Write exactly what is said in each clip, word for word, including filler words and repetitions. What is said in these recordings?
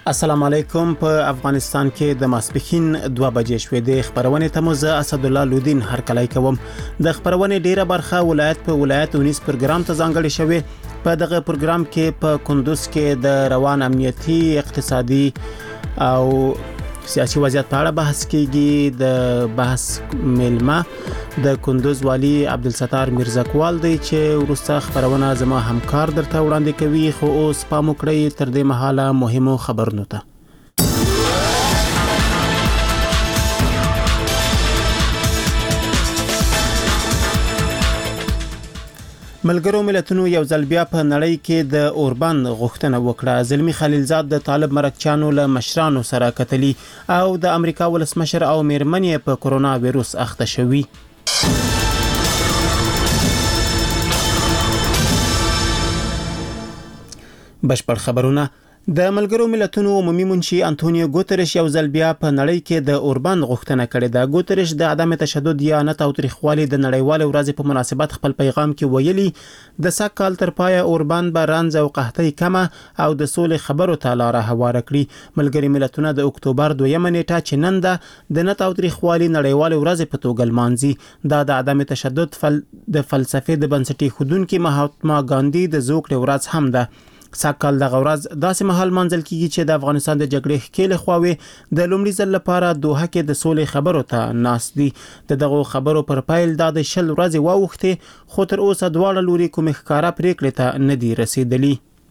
السلام علیکم. په افغانستان کې د ماسپښین دوه بجې شوې د خبرونې ته مو زه اسد الله لودین هر کلای کوم. د خبرونې ډیره برخه ولایت په ولایت ونیس پروګرام ته ځانګړې شوې. په دغه پروګرام کې په کندوز کې د روان امنیتي اقتصادي او سیاسي وضعیت په اړه بحث کیږي. د بحث ملما د کندوز والی عبدالستار میرزاکوال دی چې ورسته خبرونه زما همکار درته وړاندې کوي. خو اوس پام وکړئ تر دې مهاله مهمو خبرونو ته. ملګرو ملتونو یو ځل بیا په نړۍ کې د اوربند غوښتنه وکړه. زلمی خلیلزاد د طالب مرکچانو له مشرانو سره کتلی او د امریکا ولسمشر او میرمنې په کرونا وایروس اخته شوی. بشپړ خبرونه. د ملګرو ملتونو عمومي منشي انټونیو ګوتریش یو ځل بیا په نړۍ کې د اوربند غوښتنه کړې ده. ګوتریش د عدم تشدد یا نه تاوتریخوالي د نړیوال ورځې په مناسبت خپل پیغام کې ویلي د سږ کال تر پایه اوربند به رنځ او قحطۍ کمه او د سولې خبرو ته لاره هواره کړي. ملګري ملتونه د اکتوبر دویمه نیټه چې نن ده د نه تاوتریخوالي نړیوال ورځ په توګه لمانځي. دا د عدم تشدد فل... د فلسفې د بنسټي خودونکو مهاتما ګاندی د زوکړې ورځ هم ده. ساکال دغه ورځ داسې مهال منځل کیږي چې د افغانستان د جګړې ښکېلې خواوې د لومړي ځل لپاره دوحه کې د سولې خبرو ته ناست دي. د دغه خبرو پر پیل د شل ورځې واوښتې خو تر اوسه دواړه لوري کوم ښکارا پریکړې ته نه دي رسیدلي.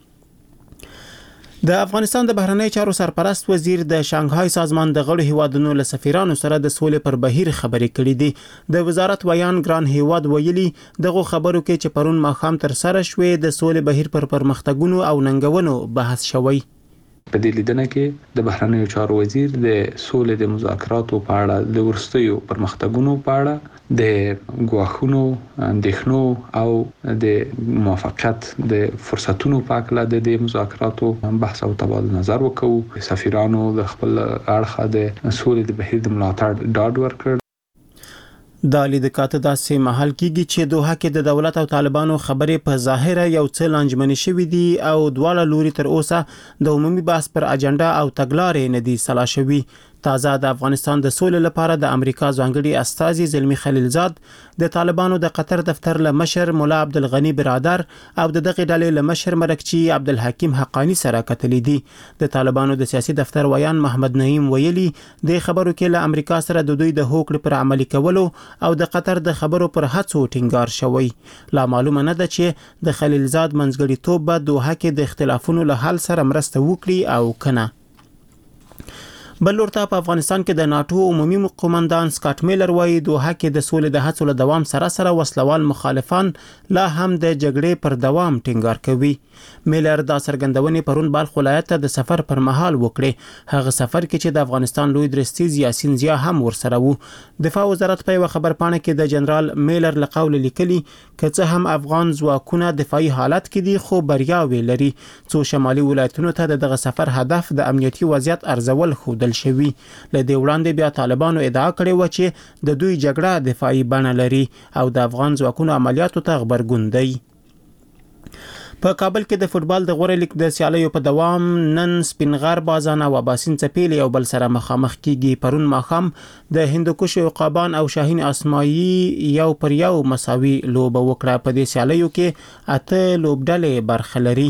د افغانستان د بهرنی چارو سرپرست وزیر د شانګهای سازمان د غړو هیوادونو له سفیرانو سره د سولې پر بهیر خبرې کړې دي. د وزارت ویان ګران هیواد ویلي دغه خبرو کې چې پرون ماښام تر سره شوې د سولې بهیر پر پرمختګونو او ننګونو بحث شوی. په دې لیدنه کې د بهرنیو چارو وزیر د سولې د مذاکراتو په اړه د ورستیو پرمختګونو په اړه د ګواښونو اندېښنو او د موافقت د فرصتونو په اړه د دې مذاکراتو بحث او تبادله نظر وکړو. سفیرانو د خپل اړخه د سولې د بهیر د ملاتړ ډاډ ورکړ. د لیدکات داسې محل کېږي چې دوحه کې د دولت او طالبانو خبرې په ظاهره یو څه لانجمنې شوې دي او دواړه لوري تر اوسه د عمومي بحث پر اجنډا او تګلارې نه دي سلا شوي. تازه د افغانستان د سولې لپاره د امریکا ځانګړي استازي زلمی خلیلزاد د طالبانو د قطر دفتر له مشر مولا عبدالغنی برادر او د دغه ډلې له مشر مرکچی عبدالحکیم حقانی سره کتلی دي. د طالبانو د سیاسي دفتر ویان محمد نعیم ویلي د خبرو کې له امریکا سره د دوی د هوکړې پر عملي کولو او د قطر د خبرو پر هڅو ټینګار شوی. لا معلومه نه ده چې د خلیلزاد منځګړیتوب به دوحه کې د اختلافونو له حل سره مرسته وکړي او کنه. بل ورته په افغانستان کې د ناتو عمومي قومندان سکاټ میلر وایي دوحه کې د سولې د هڅو له دوام سره سره وسلوال مخالفان لا هم د جګړې پر دوام ټینګار کوي. میلر دا څرګندونې پرون بلخ ولایت ته د سفر پر مهال وکړې. هغه سفر کې چې د افغانستان لوی درستیز یاسین زیا هم ورسره وو. دفاع وزارت په خبر پاڼه کې د جنرال میلر له قول لیکلي کڅه هم افغان ځواکونه دفاعي حالت کې دي خو بریاوې لري. څو شمالي ولایتونو ته دغه سفر هدف د امنیتي وضعیت ارزول خو شوی. له دې وړاندې بیا طالبانو ادعا کړې و چې د دوی جګړه دفاعي بڼه لري او د افغان ځواکونو عملیاتو ته غبرګون دی. په کابل کې د فوتبال د غوړه لیګ د سیالیو په دوام نن سپینغر بازان او اباسین څپېلې یو بل سره مخامخ کیږي. پرون ماښام د هندوکش عقابان او شاهین اسماعیلي یو پر یو مساوي لوبه وکړه. په دې سیالیو کې اته لوبډلې برخه لري.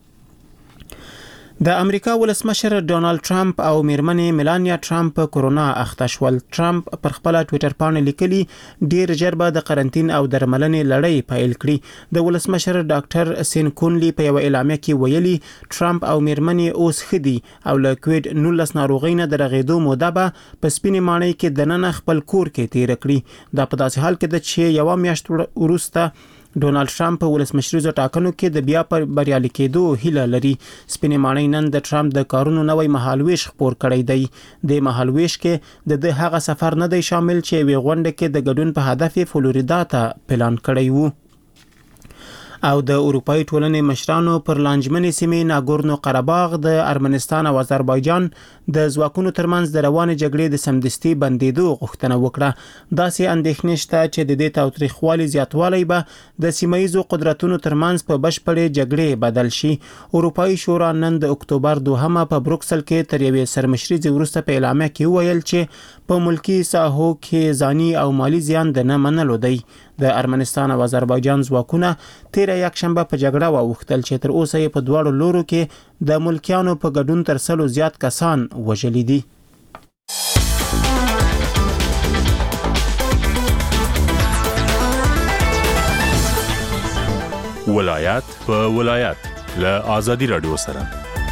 د امریکا ولسمشر ډونالد ټرمپ او میرمنې میلانیا ټرمپ کرونا اخته شول. ټرمپ پر خپل ټوئیټر باندې لیکلي ډیر ژر به د قرنټین او درملنې لړۍ پیل کړي. د ولسمشر ډاکټر سین کونلی په یو اعلامیه کې ویلي ټرمپ او میرمنې اوس خدي او له کووډ نولس ناروغۍ نه د رغېدو موده به په سپینې ماڼۍ کې دننه خپل کور کې تیر کړي. دا په داسې حال کې ده چې یو میاشت وروسته ډونالد ټرمپ په ولسمشریزو ټاکنو کې د بیا پر بریالي کېدو هیله لري. سپینې ماڼۍ نن د ټرمپ د کارونو نوې مهالويش خبر کړی دی. د مهالويش کې د د هغه سفر نه دی شامل چې وی غونډه کې د ګډون په هدف فلوریدا ته پلان کړی وو. او د اروپאי ټولنې مشرانو پر لانجمنې سیمې ناګورنو قرهباغ د ارمنستان او آذربایجان د ځواکونو ترمنځ د روانې جګړې د سمدستي بندیدو غوښتنه وکړه. داسې اندېښنې شته چې د دې تاوتریخوالي زیاتوالی به د سیمایي قدرتونو ترمنځ په بشپړې جګړې بدل شي. اروپאי شورا نن د اکتوبر دوهمه په بروکسل کې تر یوې سرمشري وروسته په اعلامیه کې وویل چې په ملکی ساحو کې ځاني او مالی زیان د نه منلو دی. د ارمنستان او آذربایجان ځواکونه تیر یک شنبه په جګړه واوښتل چې تر اوسه یې په دواړو لورو کې د ملکیانو په ګډون تر سلو زیات کسان وژلي دي. ولایت په ولایت له آزادي رادیو سره.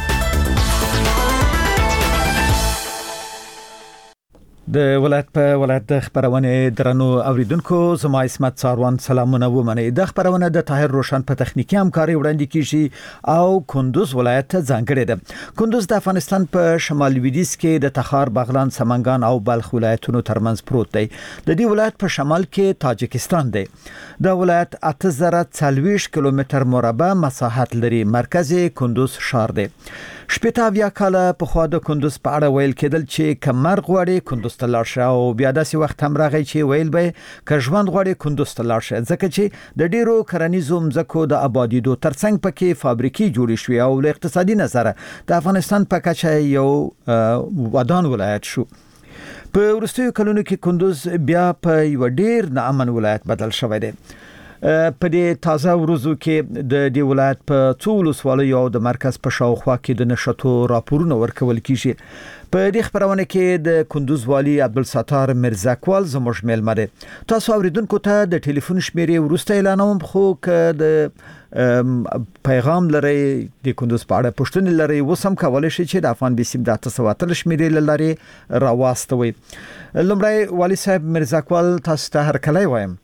د ولایت په ولایت د خبرونه درنو اوریدونکو زما اسمت ساروان سلامونه ومنئ. د خبرونه د طاهر روشن په تخنیکی همکاري وړاندې کیږي او کندوز ولایت ته ځانګړی ده. کندوز د افغانستان په شمال لویدیځ کې د تخار، بغلان، سمنګان او بلخ ولایتونو ترمنځ پروت دی. د دې ولایت په شمال کې تاجکستان دی. د ولایت اته زره څلوېښت کیلومتر مربع مساحت لري. مرکز کندوز ښار دی. شپږ اویا کاله په خوا د کندوز په اړه ویل کېدل چې کمر غوړي کندوز ته لاړ شه او بیا داسې وخت هم راغی چې ویل به ک ژوند غوړي کندوز ته لاړ شه، ځکه چې د ډیرو کرنیزو مځکو د آبادیدو ترڅنګ پکې فابریکې جوړې شوې او له اقتصادي نظره د افغانستان په کچه یو ودان ولایت شو. په وروستیو کلونو کې کندوز بیا په یو ډیر ناامن ولایت بدل شوی دی. په دې تازه ورځو کې د دې ولایت په څو ولسوالیو او د مرکز په شاوخوا کې د نشټو راپورونه ورکول کیږي. په دې خبرونه کې د کندوز والی عبدالستار مرزاکوال زموږ میلمه دی. تاسو اوریدونکو ته د ټلیفون شمیرې وروسته اعلانوم، خو که د پیغام لري د کندوز په اړه پوښتنې لري وسم کولای شئ چې د افغان بیسیم د اته سوه اتلس شمیرې لري راواستوي. لومړی والی صاحب مرزاکوال تاسو ته هرکلی وایم.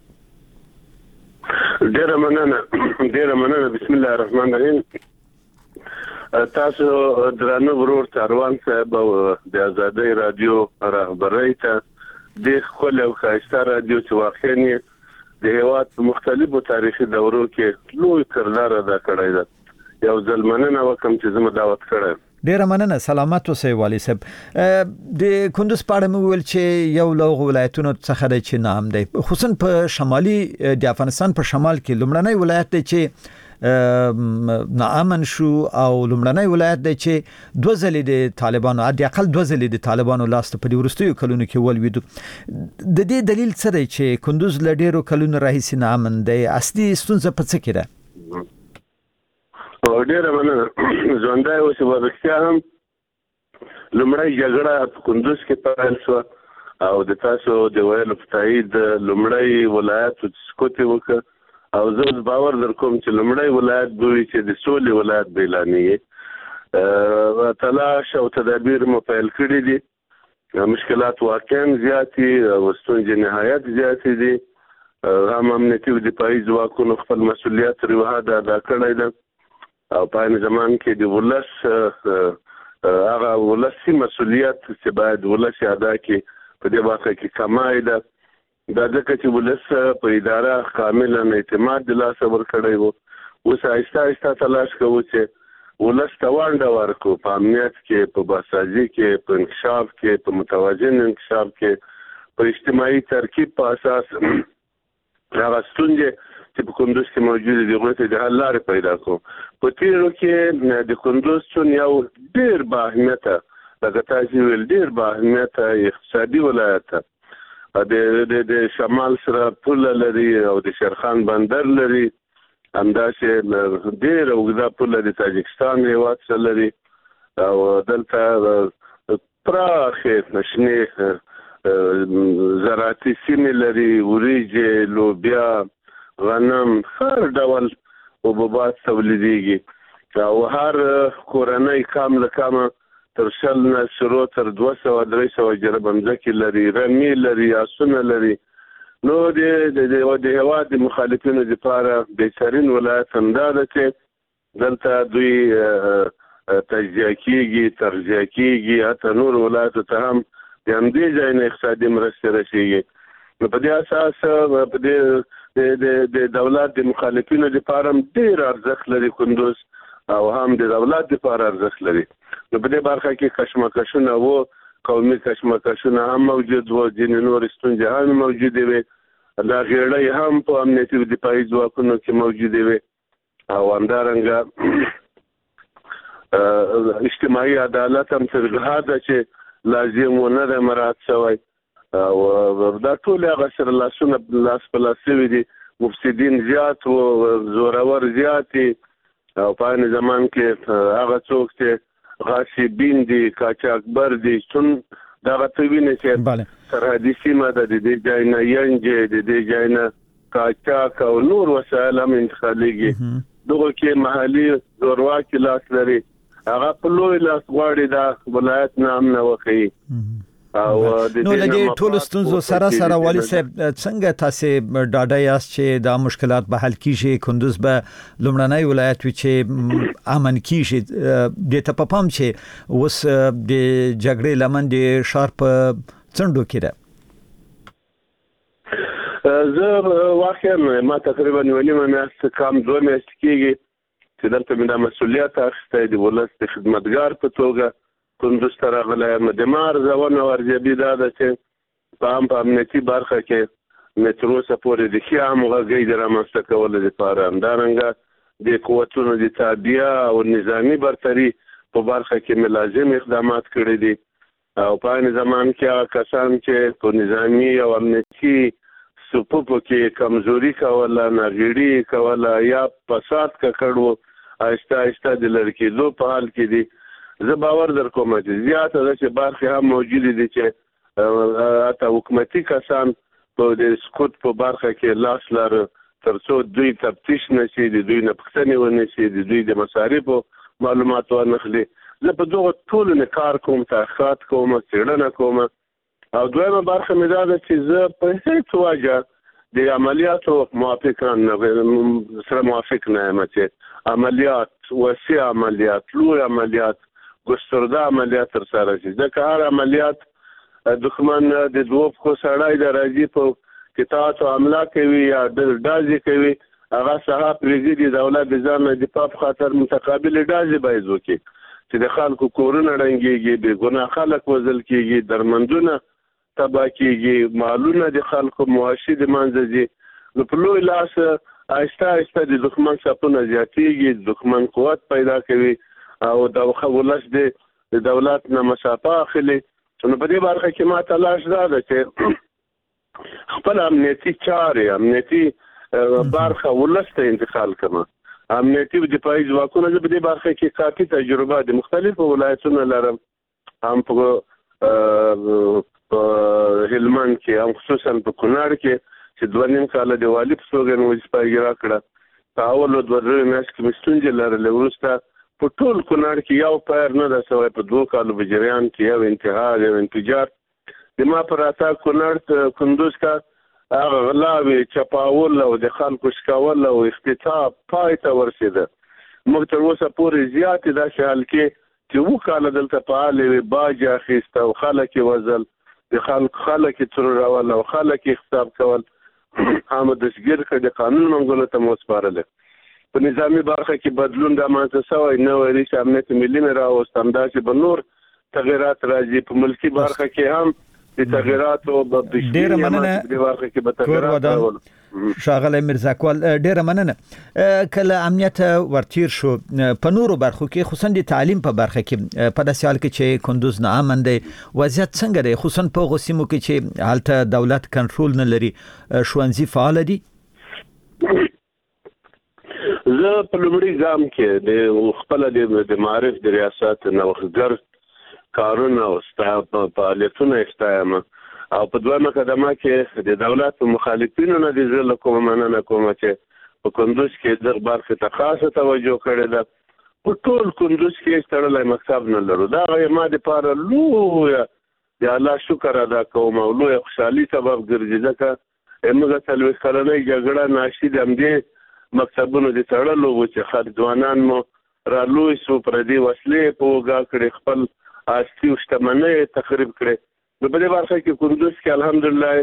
ډیره مننه ډیره مننه بسم الله الرحمن الرحیم. تاسو درنو ورور ساروان صاحب او د آزادۍ رادیو رهبرۍ ته د خپل او خاصه رادیو چې واقعي د هیواد په مختلفو تاریخي دورو کې لوی کردار ادا کړی دی. یو ځل مننه وکم چې زما دعوت کړم. ډیره مننه، سلامت اوسئ والی صاحب. د کندوز په اړه مو ویل چې یو له ولایتونو څخه دی چې نام دی، خصوصا په شمالي د افغانستان په شمال کې لومړنی ولایت دی چې ناامن شو او لومړنی ولایت دی چې دوه ځلې د طالبانو د اقل دوه ځلې د طالبانو لاس ته په دې وروستیو کلونو کې ولویدو. د دې دلیل څه دی چې کندوز له ډیرو کلونو راهیسې ناامن دی؟ اصلي ستونزه په څه کې ده؟ ډیره مننه. ژوندی اوسئ. ورښتیا هم لومړی جګړه په کندوز کې پیل شوه او د تاسو د ویلو په تایید لومړی ولایت سکوت وکړ او زه باور در کوم چې لومړی ولایت به وي چې د سولې ولایت به اعلانیږي. تلاش او تدابیر مو پیل کړي دي. مشکلات واقعا زیاتې او ستونزې نهایت زیاتې دي. هم امنیتي او دفاعي ځواکونو خپل مسؤلیت روحه ادا کړی ده او په این زمان کې د ولس هغه ولسي مسؤلیت چې باید ولس ادا کړي په دې واقع کې کمای ده. دا ځکه چې ولس په اداره کاملا اعتماد د لاس ورکړی وو. اوس آهسته آهسته تلاش کوو چې ولس ته ونډه ورکړو په امنیت کې، په بازسازي کې، په انکشاف کې، په متوازن انکشاف کې، په اجتماعي ترکیب په اساس هغه ستونزې چې په کندوز کې موجود دي هغوی د حل لارې پیدا کړو. په تیرو کې د کندوز چون یو ډېر با اهمیته لکه تاسو ویل ډېر با اهمیته اقتصادي ولایت د د شمال سره پوله لري او د شیرخان بندر لري، همداسې ډېره اوږده پوله د تاجکستان هیواد سره لري او دلته پراخې شنې زراعتي سیمې لري، وریجې، لوبیا، غنم، هر ډول حبوبات تولیدېږي او هر کورنۍ کم له کمه تر شل نه شروع تر دوه سوه درې سوه جربه مځکې لري، رمې لري، آسونه لري. نو د هېواد د مخالفینو دپاره بهترین ولایت همدا ده چې دلته دوی تجزیه کېږي، ترجیه کېږي، حتی نور ولایتو ته هم د همدې ځای نه اقتصادي مرستې رسېږي. نو په دې اساس په دې د د دولت د مخالفینو لپاره ډیر ارزښت لري کندوز او هم د دولت لپاره ارزښت لري. نو په دې برخه کې کشمکشونه وو، قومي کشمکشونه هم موجود وو، ځینې نور ستونزې هم موجودې وي، دا غیړۍ هم په امنیتي دفاعي ځواکونو کې موجودې وي او همدارنګه اجتماعي عدالت هم تر حده چې لازم ونه ده مراعات شوی او دا ټول هغه سره لاسونه لاس په لاس شوي دي. مفسدین زیات و، زورور زیات دي او په عین زمان کې هغه څوک چې غاصبین دي، قاچاقبر دي، چون دغه ته ویني چې سرحدي سیمه ده، د دې ځای نه ینجې، د دې ځای نه قاچاق او نور وسایل هم انتقالېږي. دغه کې محلي زورواکي لاس لري، هغه په لوی لاس غواړي دا ولایت نه امن وکړي. او نو لدې ټول ستونزو سره سره والي صاحب څنګه تاسو ډاډه یاست چې دا مشکلات به حل کیږي؟ کندوز به لومړنی ولایت وي چې امن کیږي. د ته په پام چې اوس د جګړې لمن د شار په څنډو کې ده. زه واقعا ما تقریبا نیمه میاشت کم دوه میاشتې کېږي چې دلته مې دا مسؤلیت اخیستی د ولس د خدمتګار په توګه کندوز ته راغلی یم. د ما ارزونه او ارزیابي دا ده چې په هم په امنیتي برخه کې مې تر اوسه پورې د ښې همغږۍ د رامنځته کولو لپاره همدارنګه د قوتونو د تعبیه او نظامي برتري په برخه کې مې لازم اقدامات کړي دي او په عین زمان کې هغه کسان چې په نظامي او امنیتي صفوفو کې کمزوري کوله، ناغېړي کوله یا فساد ککړ وو، آهسته آهسته د لرې کېدو په حال کې دي. زه باور در کوم چې زیاته ده چې برخې هم موجودې دي چې حتی حکومتي کسان په د سکوت په برخه کې لاس لري تر څو دوی تفتیش نشي، د دوی نه پوښتنې ونشي، د دوی د مصارفو معلومات ورنخلي. زه په دغه ټولو نه کار کوم، تحقیقات کوم، څېړنه کوم. او دویمه برخه مې دا ده چې زه په هیڅ وجه د عملیاتو موافقان سره موافق نه یم چې عملیات، وسیع عملیات، لوی عملیات، ګسترده عملیات ترسره شي. ځکه هر عملیات دښمن د دوو پښو سړی د راځي په قطاعت حمله کوي یا ډازې کوي، هغه سهار پرېږدي دولت د ځان د دفاع په خاطر متقابل ډازې باید وکړي چې د خلکو کورونه ړنګېږي، بېګناه خلک وژل کېږي، درمندونه تباه کېږي، مالونه د خلکو معاشي د منځه ځي. نو په لوی لاس آهسته آهسته د دښمن صفونه زیاتېږي، دښمن قوت پیدا کوي او د ولس د دولت نه مسافه اخلي. نو په دې برخه کې ما تلاش دا ده چې خپل امنیتي چارې، امنیتي برخه ولس ته انتقال کړم. امنیتي دفاعي ځواکونه زه په دې برخه کې کافي تجربه د مختلفو ولایتونو لرم، هم په هلمند کې، هم خصوصا په کونړ کې چې دوه نیم کاله د والي په توګه مې وظیفه اجرا کړه. په اولو دوه درې میاشتو کې مې ستونزې لرلې، وروسته په ټول کونړ کې یو پیر نه ده شوی، په دوه کالو په جریان کې یو انتحار، یو انفجار د ما په راتګ کونړ کندوز ته هغه غلاوې، چپاول او د خلکو شکول او اختطاف پای ته ورسېده. موږ تر اوسه پورې زیاتې داسې حلقې چې اووه کاله دلته فعالې وې، باج یې اخیسته او خلک یې وژل، د خلک خلک یې ترورول او خلک یې اغتصاب کول، هم دستګیر کړ، د قانون منګولو ته مو وسپارل. په نظامي برخه کې بدلون رامنځته شوی، نوی رییس امنیت ملي مې راوست، همداسې به نور تغیرات راځي. په ملکي برخه کې هم د تغیراتو به ډېره مننه ښاغلی میرزاکوال، ډېره مننه. کله امنیت ورتیر شو په نورو برخو کې، خصوصا د تعلیم په برخه کې، په داسې حال کې چې کندوز نه امن دی، وضعیت څنګه دی؟ خصوصا په هغو سیمو کې چې هلته دولت کنټرول نه لري، ښوونځي فعال دي؟ زه په لومړي ګام کې د خپله د معارف د ریاست نوښتګر کارونه او فعالیتونه ستایم او په دویمه قدمه کې د دولت په مخالفینو نه د زه له کومه مننه کوم چې په کندوز کې دغه برخې ته خاصه توجه کړې ده. په ټول کندوز کې تړلی مکتب نه لرو، دا ما دپاره لویه د الله شکر ادا کوم او لویه خوشحالي سبب ګرځي، ځکه موږ څلوېښت کلنۍ جګړه ناشي د همدې مکتبونو د تړلو و چې خلک ځوانان مو رالوی سو، پردي وسلې په اوږه کړې، خپل آستي او شتمنۍ تخریب کړې. نو په دې برخه کې کندوز کې الحمدلله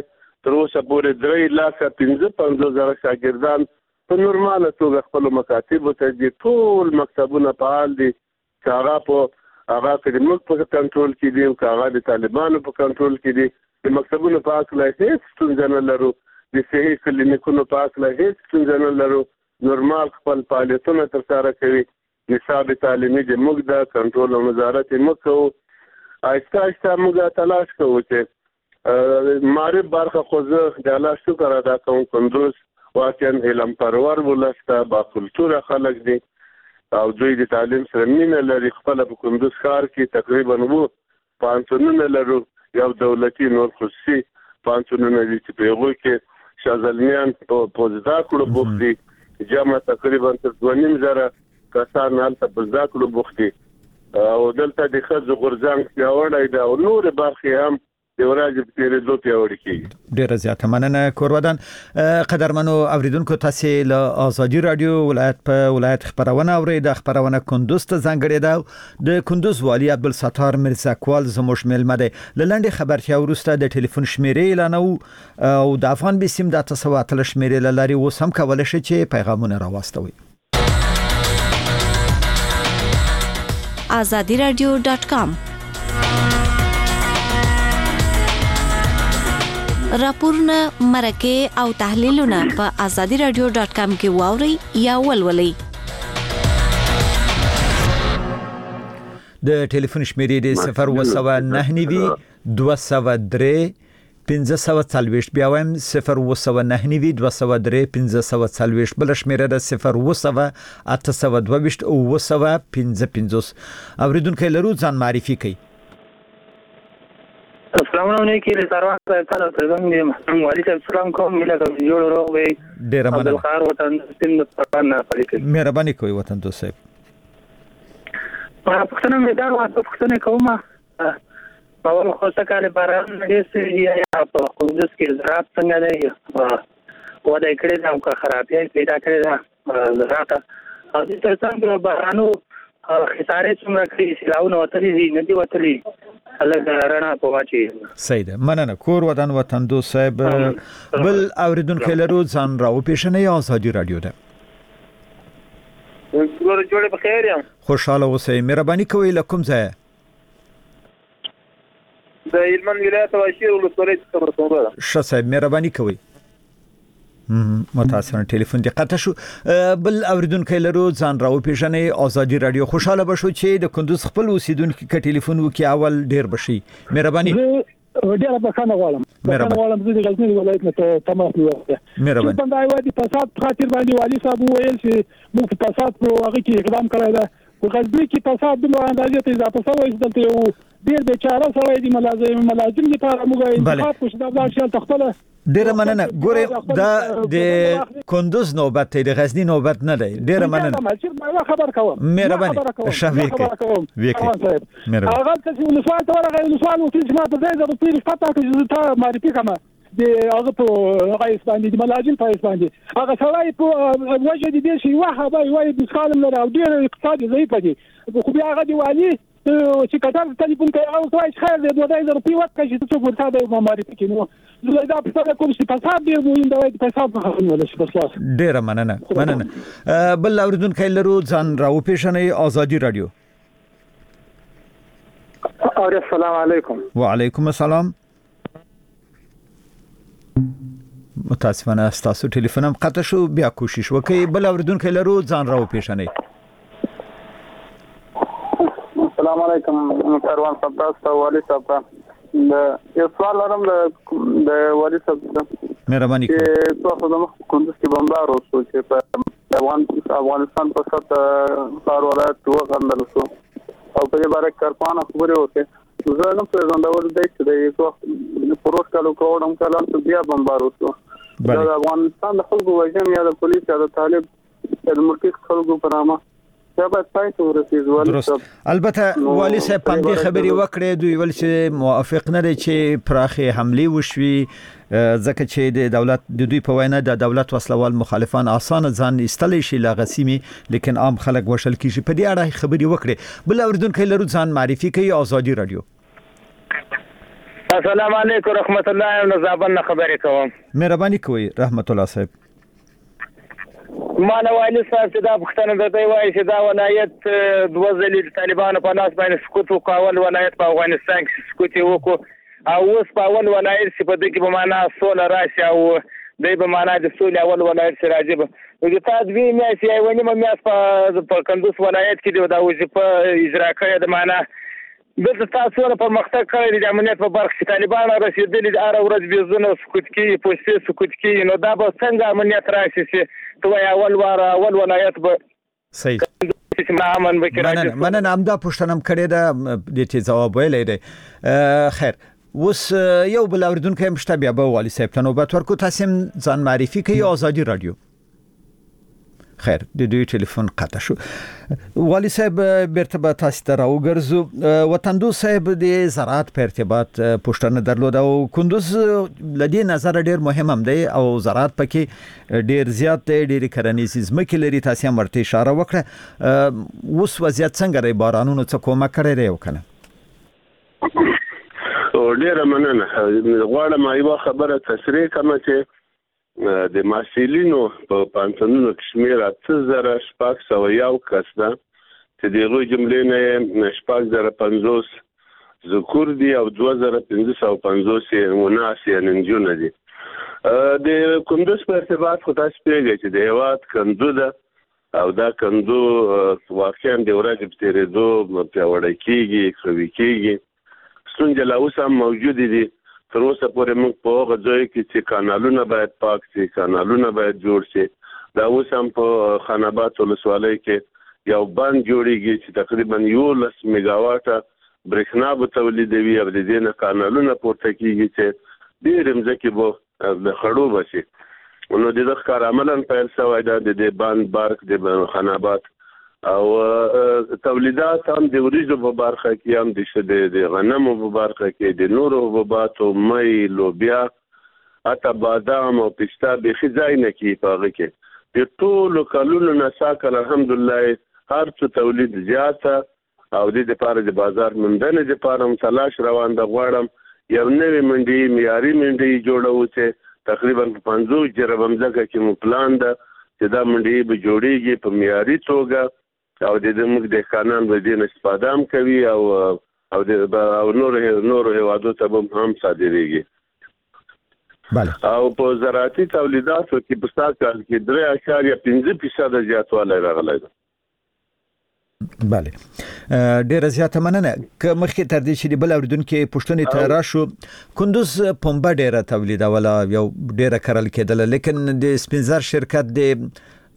تر اوسه پورې درې لکه پنځه پنځوس زره شاګردان په نورماله توګه خپل مکاتبو ته دي. ټول مکتبونه فعال دي چې هغه په هغه کې موږ په کنټرول کې دي او هغه د طالبانو په کنټرول کې دي. د مکتبونو په اړه هیڅ ستونزه نه لرو، د صحي کلینیکونو په اړه هیڅ ستونزه نه لرو. نورمال خپل فعالیتونه ترسره کوي. نصاب تعلیمي د موږ د کنټرول او نظارت موږ کوو. آهسته آهسته موږ تلاش کوو چې معرف برخه خو زه د الله شکر ادا کوم. کندوز واقعا علم پرور ولسته با کلتوره خلک دي او دوی د تعلیم سره مینه لري. خپل په کندوز ښار کې تقریبا وو پانسونونه لرو، یو دولتي نور خصوصي پانسونونه دي چې په هغوی کې شازلمیان په زده کړو بوخت دي. جمع تقریبا تر دوه نیم زره کسان هلته په زده کړو بوخت دي او دلته د ښځو غورځنګ پیاوړی دی او نورې برخې هم د ورځې په تېرېدو پیاوړې کېږي. ډېره زیاته مننه کورودان. قدرمنو اوریدونکو، تاسې له آزادي رادیو ولایت په ولایت خبرونه اورئ. د خبرونه کندوز ته ځانګړې ده. د کندوز والي عبدالستار مرزاکوال زموږ میلمه دی. له لنډې خبرتیا وروسته د ټلیفون شمیرې اعلانوو او د افغان بسیم د اته سوه اتلس شمیرې له لارې اوس هم کولی شئ چې پیغامونه راواستوئ. آزادی رادیو ډاټ کام راپورونه، مرکه او تحلیلونه په آزادی رادیو ډاټ کام کې واورئ یا ولولئ. د ټلیفون شمیرې د صفر و سوه نهه نوي دوه سوه درې پنځه سوه څلوېښت. بیا وایم صفر و سوه نهه نوي دوه سوه درې پنځه سوه څلوېښت. بل شمیره د صفر و سوه اته سوه دوه ویشت او اوه سوه پنځه پنځوس. اوریدونکو لرو ځان معرفي کړئ. السلام علیکم. لساروان صاحب تعالی ترغم دي محترم والي صاحب سلام کوم. مله کوم جوړ روغ وي. ډیر مننه. عبدالخار وطن سند پران پلیکل. مهرباني کوئ وطن دوست صاحب. په پښتنه مې دا واسه پښتنه کومه. په اول خو څه کال باران ډېر سي یا په کندوز کې زراعت څنګه دی؟ ودا کړی دا او خرابې پیدا کړی دا زراعت. او د ترڅنګ بارانو خسارې څومره کړی سیلاونه وتلې دي نه دي وتلې. الله رانا په واچي. صحیح ده. مننه کور ودان وطن دوست صاحب. بل اوریدونکو لرو ځان راو پیښنې آزادي رادیو ده. ګور جوړه په خیر یم. خوشاله اوسئ. مهرباني کوئ له کوم ځای؟ د هلمند ولایت واشیر ولسوالۍ څخه راځم. ښه صاحب مهرباني کوئ. متاسفانه ټلیفون دی قطع شو. بل اوریدونکو لرو ځان راو پیژنې آزادي رادیو. خوشاله بشو چې د کندوز خپل اوسیدونکو ک ټلیفون وکي اول ډیر بشي. مهرباني. ډیر بخښنه غواړم. بخښنه غواړم د غزنی ولایت نه تماس نیوه. مهرباني. په دای وادي فساد خاطر باندې والي صاحب ویل چې موږ په فساد په هغه کې اقدام کړی دی. په غزنی کې فساد د اندازې ته اضافه شوی چې دلته یو ډیر بیچاره سړی دی ملازم ملازم لپاره موږ انتخاب کوو د بلار شل تختله. ډیره مننه. ګوره دا د کندوز نوبت دی، د غزنی نوبت نه دی. ډیره مننه. ما خبر کوم. مهرباني. شفیق. وکړه. مهرباني. هغه چې ولسوال ته ورغی ولسوال وتی چې ما ته ځای زره پیل پتا کې ته معرفي کوم. د هغه په هغه اسپاني د ملازم په اسپاني هغه سړی په وجه دي چې واه به وای د خالم لره او ډیر اقتصادي ضعیف دي. خو بیا هغه دی والي چې کتاب ټلیفون کوي او وای خیر دی دوه ځله په وخت کې چې څه ورته دی معرفي کینو. زه دا په تاسو کوم چې فساد دی مو دا د فساد په خبرونه ولا شي بس. ډیر مننه. مننه. بل اوریدونکو لرو ځان راو پیښنې آزادي رادیو. السلام علیکم. وعلیکم السلام. متاسفانه تاسو ټلیفون هم قطع شو. بیا کوشش وکړئ. بل اوریدونکو لرو ځان راو پیښنې. السلام علیکم. پروان صاحب تاسو والي صاحب د یو سوال لرم د والي صاحب. مهرباني کوئ. تاسو د کندوز کې بمبار وشو چې په افغان افغانستان په سات کار ولایت وغندل شو او په دې باره کې کارپانه خبرې وکړي. زه نو په ځاندول دی چې د یو پروژ کالو کوم کلام ته بیا بمبار وشو. د افغانستان د خلکو وژن یا د پولیس یا د طالب د مرکز خلکو په نامه البته والي صاحب په دې خبرې وکړې دوی ول چې موافق نه دي چې پراخي حمله وشوي ځکه چې د دولت د دوی په وینا د دولت وسلوال مخالفان اسانه ځان استلی شي لغسیمي لیکن عام خلک وشل کیږي. په دې اړه خبرې وکړې. بل اوریدونکو لرو ځان معرفي کوي آزادي رادیو. السلام علیکم رحمت الله و زابن خبرې کوم. مهرباني کوئ رحمت الله صاحب. ما نو وایي صاحب چې دا پښتنه د دوی وایي چې دا ولایت د وزلي طالبانو په لاس باندې سقوط وکول، ولایت په افغانستان کې سقوط وکړو او اوس په اول ولایت چې په دې کې به معنا سوله راشي او دوی به معنا د سولې اول ولایت چې راځي به د تدوی میاشي یو نیمه میاش په په کندوز ولایت کې دا وظیفه اجرا کړې د معنا د تاسو لپاره پرمختګ کړی د امنیت په برخه کې طالبان رسیدلي د اره ورځ بيزونه سقوط کې پوسټي سقوط کې نو دا به څنګه امنیت راشي چې توای اول واره اول ولایت به صحیح مننه مننه امدا پښتنم کړی دا د ته جواب ویلې دی. خیر اوس یو بل اوریدونکو مشته بیا به والي صاحب ته نوبت ورکو. تاسو ځان معرفي کوي آزادي رادیو. خیر د دوی ټلیفون قطع شو. والي صاحب بیرته به تاسو ته راوګرځو. وطندو صاحب د زراعت په ارتباط پوښتنه درلوده او کندوز لدی نظر ډیر مهم هم دی او زراعت پکې ډیر زیات دی، ډیر کرنیز ځمکې لري. تاسو هم ورته اشاره وکړه. اوس وضعیت څنګه دی؟ بارانونو څه کومه کړی دی وکنه؟ او ډیر مننه. غواړم یو خبره تشریح کوم چې د محصلینو په پانتونونو کې شمیر اته زره شپږ سوه یو کس ده چې دغه جملې نه شپږ زره پنځوس ذکور دي او دوه زره پنځه سوه پنځوس وناس یې نجونه دي. د کندوز په ارتباط خو تاسو پیږئ چې د هیواد کندو ده او دا کندو واقعا د ورځې په تېرېدو پیاوړی کېږي، قوي کېږي. ستونزې لا اوس هم موجودې دي. تر اوسه پورې موږ په هغه ځای کې چې کانالونه باید پاک شي، کانالونه باید جوړ شي. دا اوس هم په خان آباد ولسوالۍ کې یو بند جوړیږي چې تقریبا یولس میګاواټه برېښنا به تولیدوي او د دې نه کانالونه پورته کېږي چې ډېرې مځکې به د خړو به شي. نو د دغه کار عملاً پیل شوی ده د دې بند بارک د خان آباد او تولیدات هم د وریجو په برخه کې هم د د غنمو په برخه کې د نورو حبوباتو مۍ، لوبیا، حتی بادام او پسته بیخي ځای نه کېږي په هغه کې. د ټولو کلونو نه ساکل الحمدلله هر څه تولید زیاته او د دې لپاره د بازار موندنې لپاره هم تلاش روان ده. غواړم یو نوې منډي، معیاري منډي جوړو چې تقریبا په پنځوس جربه مځکه کې مو پلان ده چې دا منډي به جوړیږي په معیاري توګه او د دې موږ د قانون په دې استفاده هم کوي او او د او نور نور هوادو ته هم صادریږي. بله. او په زراعتي تولیداتو کې په ساکال کې درې اعشاریه پنځه فیصد زیاتوالی راغلی دی. بله. ډیره زیاته مننه. که مخکې تر دې چې د بل اوریدونکو پوښتنې ته راشو، کندوز پنبه ډیره تولیدوله، یو ډیره کرل کېدله، لیکن د سپینزر شرکت د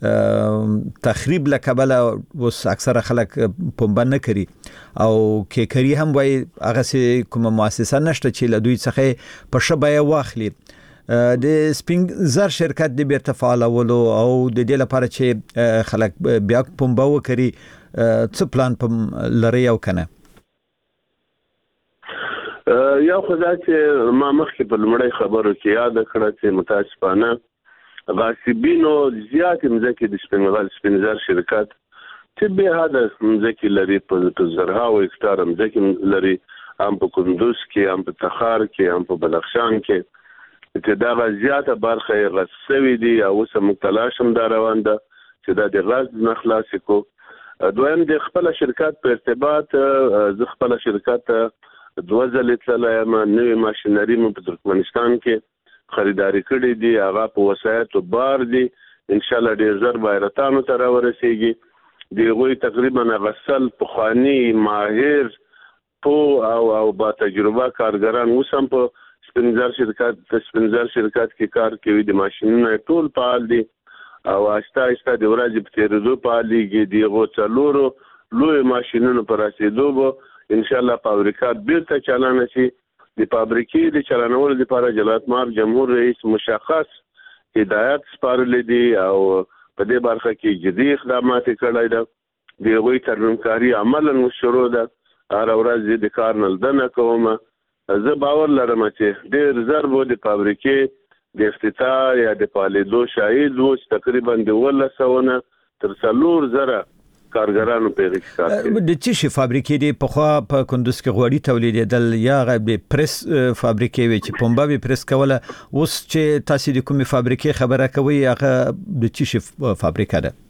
تخریب لکبله اوس اکثره خلک پنبه نه کوي او کې کوي هم وای هغه سي کومه مؤسسه نشته چې له دوی څخه په شبای واخلي. د سپینزر شرکت د بیرته فعالولو او د دې لپاره چې خلک بیا پنبه وکړي څه پلان په لري او کنه؟ یو خدای چې ما مخکې په لمړی خبرو کې یاد کړه چې متاسفانه غاصبینو زیات مځکې د سپینغال سپینزر شرکت چې به هدا مځکې لري په زرهاو هکتار مځکې لري، هم په کندوز کې، هم په تخار کې، هم په بدخشان کې چې دا زیاته برخه یې غصبي دي او اوس موږ تلاش هم دا روان ده چې دا د غاز نه خلاص کو. دویم د خپل شرکت په ارتباط ز خپل شرکت دوه ځلې تللی ما نوې ماشینري مو په ترکمنستان کې خریداري کړې دي، هغه په وسایتو بار دي، ان شاء الله ډېر زر بایرتانو ته راورسیږي. د هغوی تقریبا غسل پخواني ماهر پو او او با تجربه کارګران اوس هم په سپینزر شرکت په سپینزر شرکت کې کار کوي. د ماشینونو ټول فعال دي او آهسته آهسته د ورځې په تېرېدو فعالېږي. د هغو څلورو لویو ماشینونو په رسېدو به ان شاء الله فابریکات بیرته چالانه شي. د فابریکې د چلانولو لپاره جلالتمآب جمهور رئیس مشخص هدایت سپارلی دي او په دې برخه کې جدي اقدامات کړی ده. د هغوی ترمیمکاري عملاً شروع ده. هره ورځ د کار نه لدنه کوم. زه باور لرم چې ډېر زر به د فابریکې د افتتاح یا د فعالېدو شاهد و چې تقریبا د اوولس سوه نه تر څلور زره کارګرانو په دې کار کوي. د چی شي فابریکې دی په خو په کندوز کې غوړي تولیدېدل یا غو پریس فابریکې وي چې پمبا به پریس کوله، اوس چې تاسو د کومې فابریکې خبره کوي هغه د چی شي فابریکه ده؟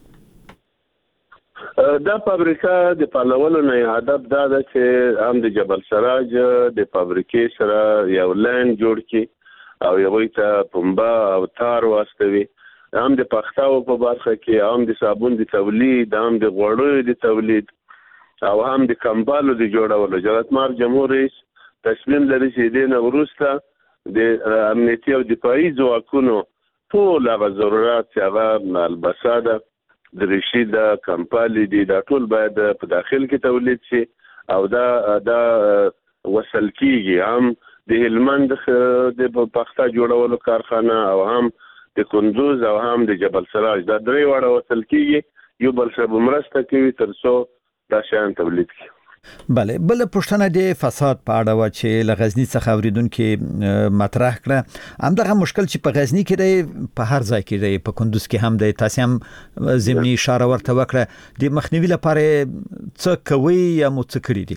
دا فابریکه د پالولو نه هدف دا ده چې هم د جبل سراج د فابریکې سره یو لاین جوړ کړي او یو ته پمبا او تار واستوي، هم د پښتاو په برخه کې، هم د صابون د تولید، هم د غوړو د تولید او هم د کمبالو د جوړولو. جلالتمآب جمهور رئیس تصمیم لري چې د نوروسته د امنیتي او دفاعي ځواکونو ټول هغه ضرورت چې هغه البسه ده، دریشي ده، کمپالي دي، دا ټول باید په داخل کې تولید شي او دا دا وصل کیږي. هم د هلمند د پخته جوړولو کارخانه او هم د کندوز او هم د جبل سراج دا درې واړه وصل کیږي، یو بل سره مرسته کوي تر څو دا شیان تولید کړي. بله، بل پښتنه د فساد په اړه و چې لغزنی څخه اوریدونکو مطرح کړه. همدغه مشکل چې په غزنی کې دی په هر ځای کې دی، په کندوز کې هم دی، تاسو هم ضمني اشاره ورته وکړه. د مخنیوي لپاره څه کوي یا مو څه کړی دي؟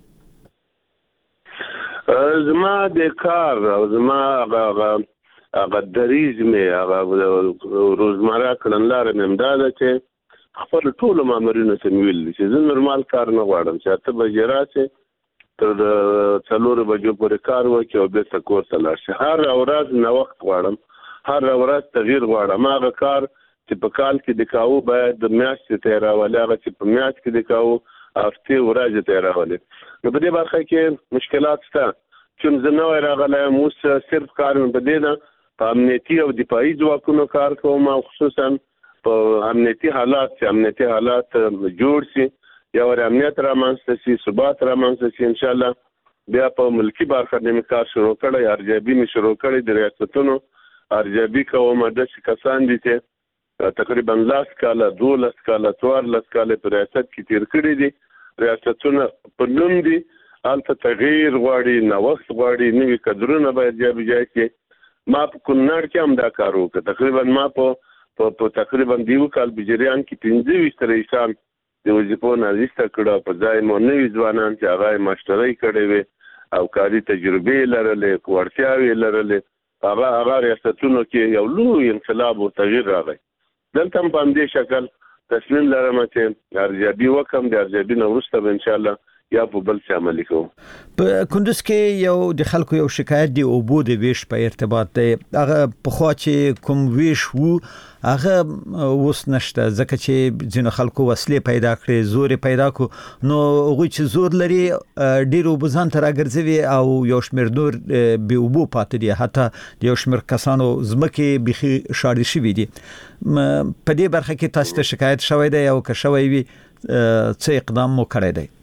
زما د کار او زما هغه هغه دریز مې هغه روزمره کړنلار مې امداده چې خپل ټول مامورینو ته ویل چې زه نورمال کار نه غواړم چې اته بجې راشي تر څلور بجو پورې کار وکړي او بېرته کور ته لاړ شي. هر ورځ نوښت غواړم، هر ورځ تغییر غواړم. هغه کار چې په کال کې د کاوه باید د میاشتې ته راولي، هغه چې په میاشت کې د کاوه هفتې ورځې ته راولي. نو په دې برخه کې مشکلات شته چې زه نوی راغلی اوس صرف کار مې په دې ده په امنیتي او دفاعي ځواکونو کار کوم او خصوصا په امنیتي حالات چې امنیتي حالات جوړ شي یا ور امنیت رامنځته شي، ثبات رامنځته شي. ان شاء الله بیا په ملکی برخه کې کار شروع کړی، ارجبي می شروع کړی د ریاستونو ارجبي کوم د کسان دي چې تقریبا لاس کاله دولس کاله څوار لاس کاله په ریاست کې تیر کړی دي. ریاستونه په نوم دي، البته تغییر غواړي، نوښت غواړي، نوې کډرونه باید جابجا شي. ما په کونړ کې هم دا کار وکړ. تقریبا ما په په تقریبا دیو کال بجریان کې پنځه ویشت رئیسان د وظیفو نه ایسته کړه، په ځای مو نوي ځوانان چې هغه ماشټرۍ کړې وي او کاري تجربې لرلې، وړتیاوې لرلې، هغه هغه ریاستونو کې یو لوی انقلاب او تغییر راغی. دلته هم په همدې شکل تصمیم لرم چې ارجبي وکم، د ارجبي نه وروسته به ان شاء الله یا په بل څه عملي کوم. په کندوز کې یو د خلکو یو شکایت دی او بو د ویش په ارتباط دی. هغه په خوا چې کوم ویش وو هغه اوس نشته، ځکه چې ځینو خلکو وسلې پیدا کړې، زور پیدا کو، نو هغه چې زور لري ډیرو بزان تر راګرځوي او یو شمېر نور به وبو پاتې دي، حتی یو شمېر کسانو زمکه بيخي شاړې شوي دي. په دې برخه کې تاسو ته شکایت شوی دی او که شوی وي څه اقدام مو کړی دی؟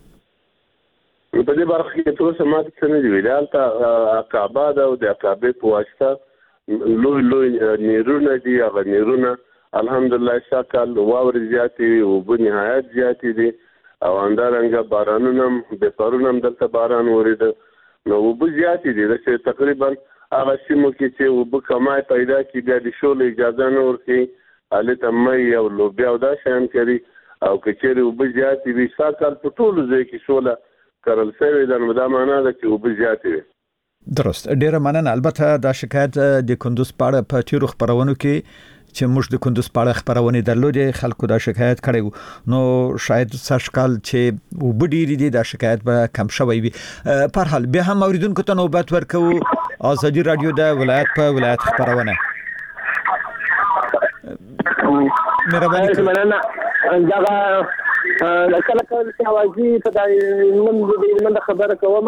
په دې برخه کې ټول سمات څه نه دی ویل. البته عقابات او د عقابې په واسطه لوی لوی نیرونه دي. هغه نیرونه الحمدلله شکل واور زیاتې وي او په نهایت زیاتې دي او اندرنګ بارانونه به پرونم دلته باران ورید نو وب زیاتې دي چې تقریبا هغه سیمو کې چې وب کمای پیدا کی بیا د شول اجازه نه ورکي الته مې او لوبیا او دا شان کوي او کچېره وب زیاتې وي شکل په ټول ځای کې شوله کارل سوي د نو دا معنا ده چې وب زیاتې وي. درست، ډیره مننه. البته دا شکایت د کندوز پاړه په تیرو خبرونو کې چې موږ د کندوز پاړه خبرونه درلودې خلکو دا شکایت کړي، نو شاید سرشکال چې وب ډیری دي دا شکایت به کم شوی وي. په هر حال بیا هم اوریدونکو ته نوبت ورکو. آزادي رادیو د ولایت په ولایت خبرونه مهرباني کوئ. دا کله کله چې اوازي په دې نن د خبره کوم.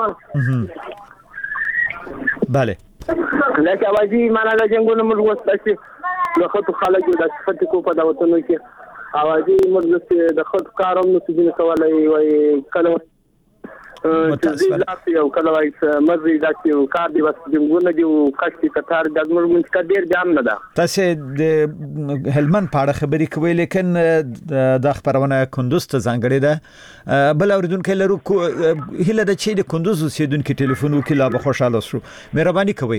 bale لکه اوازي معنا د جنگونو موږ وستاسي د خطو خلک د صفت کو په داوتونو کې اوازي موږ د خط کاروم نو څه کولای وای کله متاسفه او کله وای مزي داسې کار دی بس جنگونه دی او کښتي کتار د موږ څخه ډیر جام نه ده. تاسو د هلمند په اړه خبرې کوي لیکن د خبرونه کندوز ته ځانګړې ده. بل اوریدونکو لرو هله د چي د کندوز اوسیدونکو ټلیفون وکیل به خوشاله شو. مهرباني کوئ.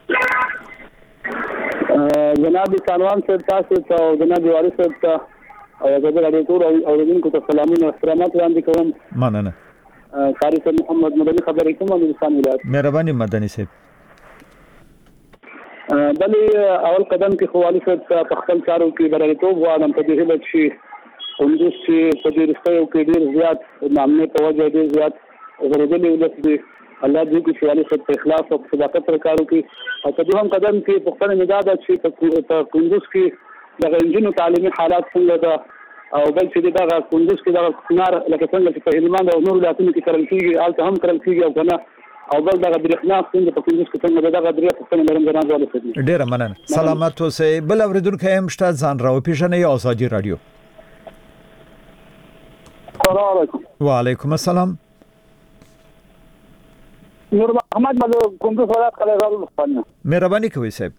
جناب سالوان صاحب تاسو ته جناب وارث صاحب ته او زه د ټول اوریدونکو ته سلامونه او احترامات وړاندې کوم. مننه. قاری صاحب محمد مدني خبرې کوم د افغانستان ولایت. مهرباني مدني صاحب. بلې اول قدم کې خو والي صاحب په خپل چارو کې بریالیتوب غواړم په دې هیله چې کندوز چې په دې رښتیا کې ډېر زیات نامنه په وجه ډېر زیات غوړېدلې ولس دي. الله دې کې چې والي صاحب په اخلاص او صداقت سره کار وکړي. او په دوهم قدم کې په خپل مداد چې په کندوز کې د انجینو تعلیمي حالات څنګه ده او بل چې دا کندوز کې دا کونار لکه څنګه چې په هلمند او نور ولایتونو کې کرل کېږي البته هم کرل کېږي او کنه او بل دا برېښنا څنګه په کندوز کې څنګه دا غوړې په څنګه لرم جناب والي صاحب. ډېر مننه. سلامات اوسئ. بل اوریدونکو هم شته ځان راو پیژنې آزادي رادیو. السلام علیکم. وعلیکم السلام. نور محمد مله کندوز ولایت کلیزال مستانه. مهرباني کوئ صاحب.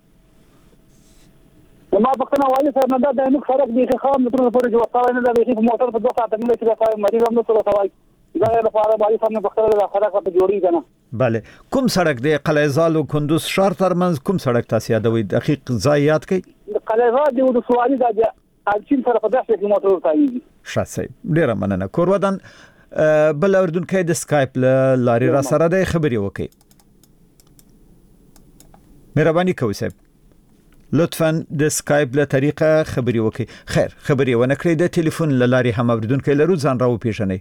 ما پښتنه والي صاحب نه دا د موږ سره د خام تر پورې جو وساوي نه د په موټر په دوه ساعت نه چې دا مریض هم نه سره سوای دا لپاره والي صاحب نه پښتنه د سړک په جوړی کنه. bale کوم سړک دی قلیزال او کندوز ښار ترمنځ کوم سړک تاسو یادوي دقیق ځای یاد کړئ؟ قلیزال دی د سوالي د الچین سره په داسې موټر ورتاویږي. شاسي ډیر مننه. کورودان بل اوردونکو د سکایپ لاري را سره د خبري وکي. مهرباني کوئ صاحب. لطفاً د سکایپ له طریقه خبري وکي. خیر خبري ونه کړئ د ټلیفون لاري هم اوردونکو لرو ځان راو پیژنئ.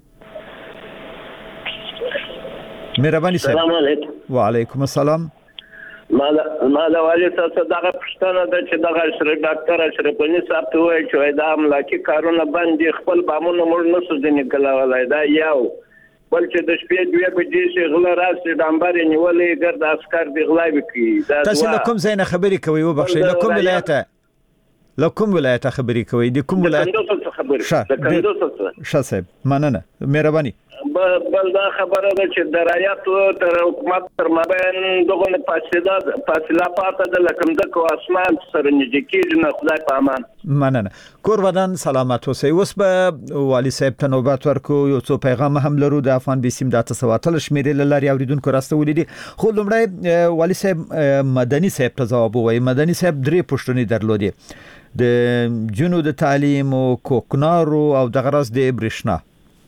مهرباني صاحب. السلام علیکم. وعلیکم السلام. ما ما د والي تاسو دغه پښتنه د چې دغه اشرف ډاکټر اشرف علي صاحب ته وایي چې دا املاکي کارونه باندې خپل بامونه موږ نه سو ځنې کولای دا یو بل چې د شپې دوه بجې شي غلا راسي ډامبر نیولې ګرد عسكر دی غلا وکي. دا تاسو له کوم ځای نه خبري کوي او بخښي له کوم ولایت له کوم ولایت خبري کوي د کوم ولایت؟ د کندوز خبري د کندوز څخه. ښه صاحب مننه مهرباني. بل دا خبره ده چې د رایاتو تر حکومت تر مابین دغه فاصله فاصله پاتې د لکم د کو اسمان سره نږدې کېږي نه خدای په امان. مننه. کور ودان سلامات اوسئ. اوس به والي صاحب ته نوبت ورکو یو څو پیغام هم لرو د افغان بیسیم د تاسو واتل شمیرې لاري اوریدونکو راستولې دي. خو لمړی والي صاحب مدني صاحب ته ځواب وایي. مدني صاحب درې پوښتنې درلودې د جنو د تعلیم او کوکنارو او د غرض د برښنا.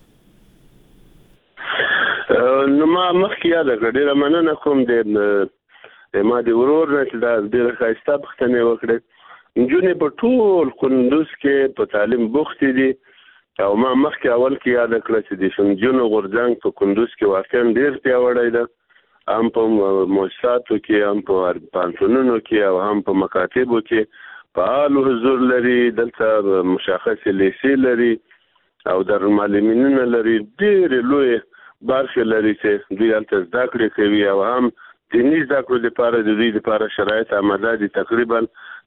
نو ما مخکې یاد کړې مننه کوم د ما د ورور نه چې دا ډېر ښایسته پوښتنې وکړې. نجونې په ټول کندوز کې په تعلیم بوختې دي او ما مخکې اول کې یاد کړه چې د نجونو غورځنګ په کندوز کې واقعا ډېر پیاوړی ده هم په مؤسساتو کې هم په پانتونونو کې او هم په مکاتبو کې فعال حضور لري. دلته مشخص لیسې لري او دارالمعلمینونه لري. ډېرې لوی برخه لري چې دوی هلته زده کړې کوي او هم دیني زده کړو لپاره د دوی لپاره شرایط آماده دي. تقریبا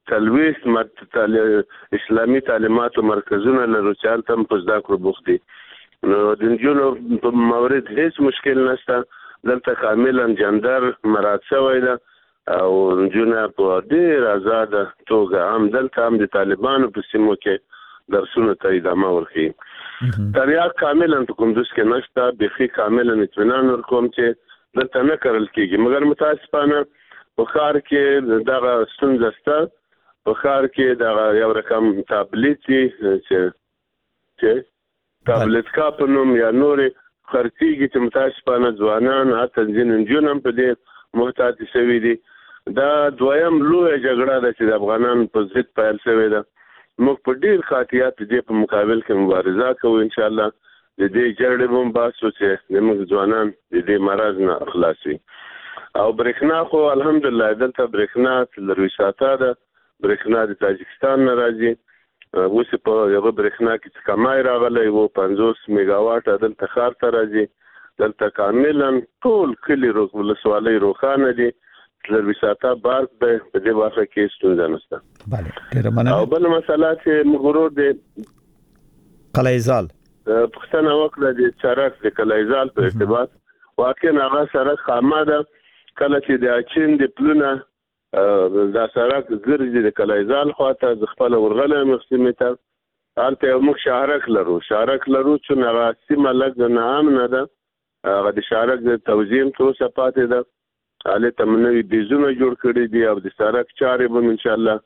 څلوېښت اسلامي تعلیماتو مرکزونه لرو چې هلته هم په زده کړو بوخت دي. نو د نجونو په مورد هیڅ مشکل نشته. دلته کاملا جندر مراعات شوی ده او نجونه په ډېر آزاده توګه هم دلته هم د طالبانو په سیمو کې درسونه ته ادامه ورکوي. تریاق کاملا په کندوز کې نشته. بخي کاملا اطمینان ورکوم چې دلته نه کرل کېږي مګر متاسفانه په ښار کې دغه ستونزه شته. په ښار کې دغه یو رقم تابلیت چې چې تابلیت کا په نوم یا نورې خرڅېږي چې متاسفانه ځوانان حتی ځینې نجونې هم په دې محتاط شوي دي. دا دویم لویه جګړه ده چې د افغانانو په ضد پیل شوې ده. موږ په ډېر خاطیات دې په مقابل کې مبارزه کوو. انشاءالله د دې جګړې به هم باسو چې زموږ ځوانان د دې مرض نه خلاص وي. او برېښنا خو الحمدلله دلته برېښنا لروي ساته ده. برېښنا د تاجکستان نه راځي. اوس په یوه برېښنا کې چې کمای راغلی و پنځوس میګاواټه دلته ښار ته راځي. دلته کاملا ټول کلي ولسوالۍ روښانه دي. لروي ساته بارک دی په دې برخه کې ستونزه نشته. بله ډېره مننه. او بل مسله چې مغرور د قلیزال پښتنه وکړه د سړک د قلیزال په ارتباط واقعا هغه سړک خامه ده. کله چې د اچین د پلونه دا سړک ګرځي د قلیزال خواته د خپل ورغله مخسمه ته هلته یو موږ شهرک لرو. شهرک لرو چې هغه سیمه لږ نه امنه ده. هغه د شهرک د توزیم تر اوسه پاتې ده. هلته نوي بیزونه جوړ کړي دي او د سړک چارې به انشاءالله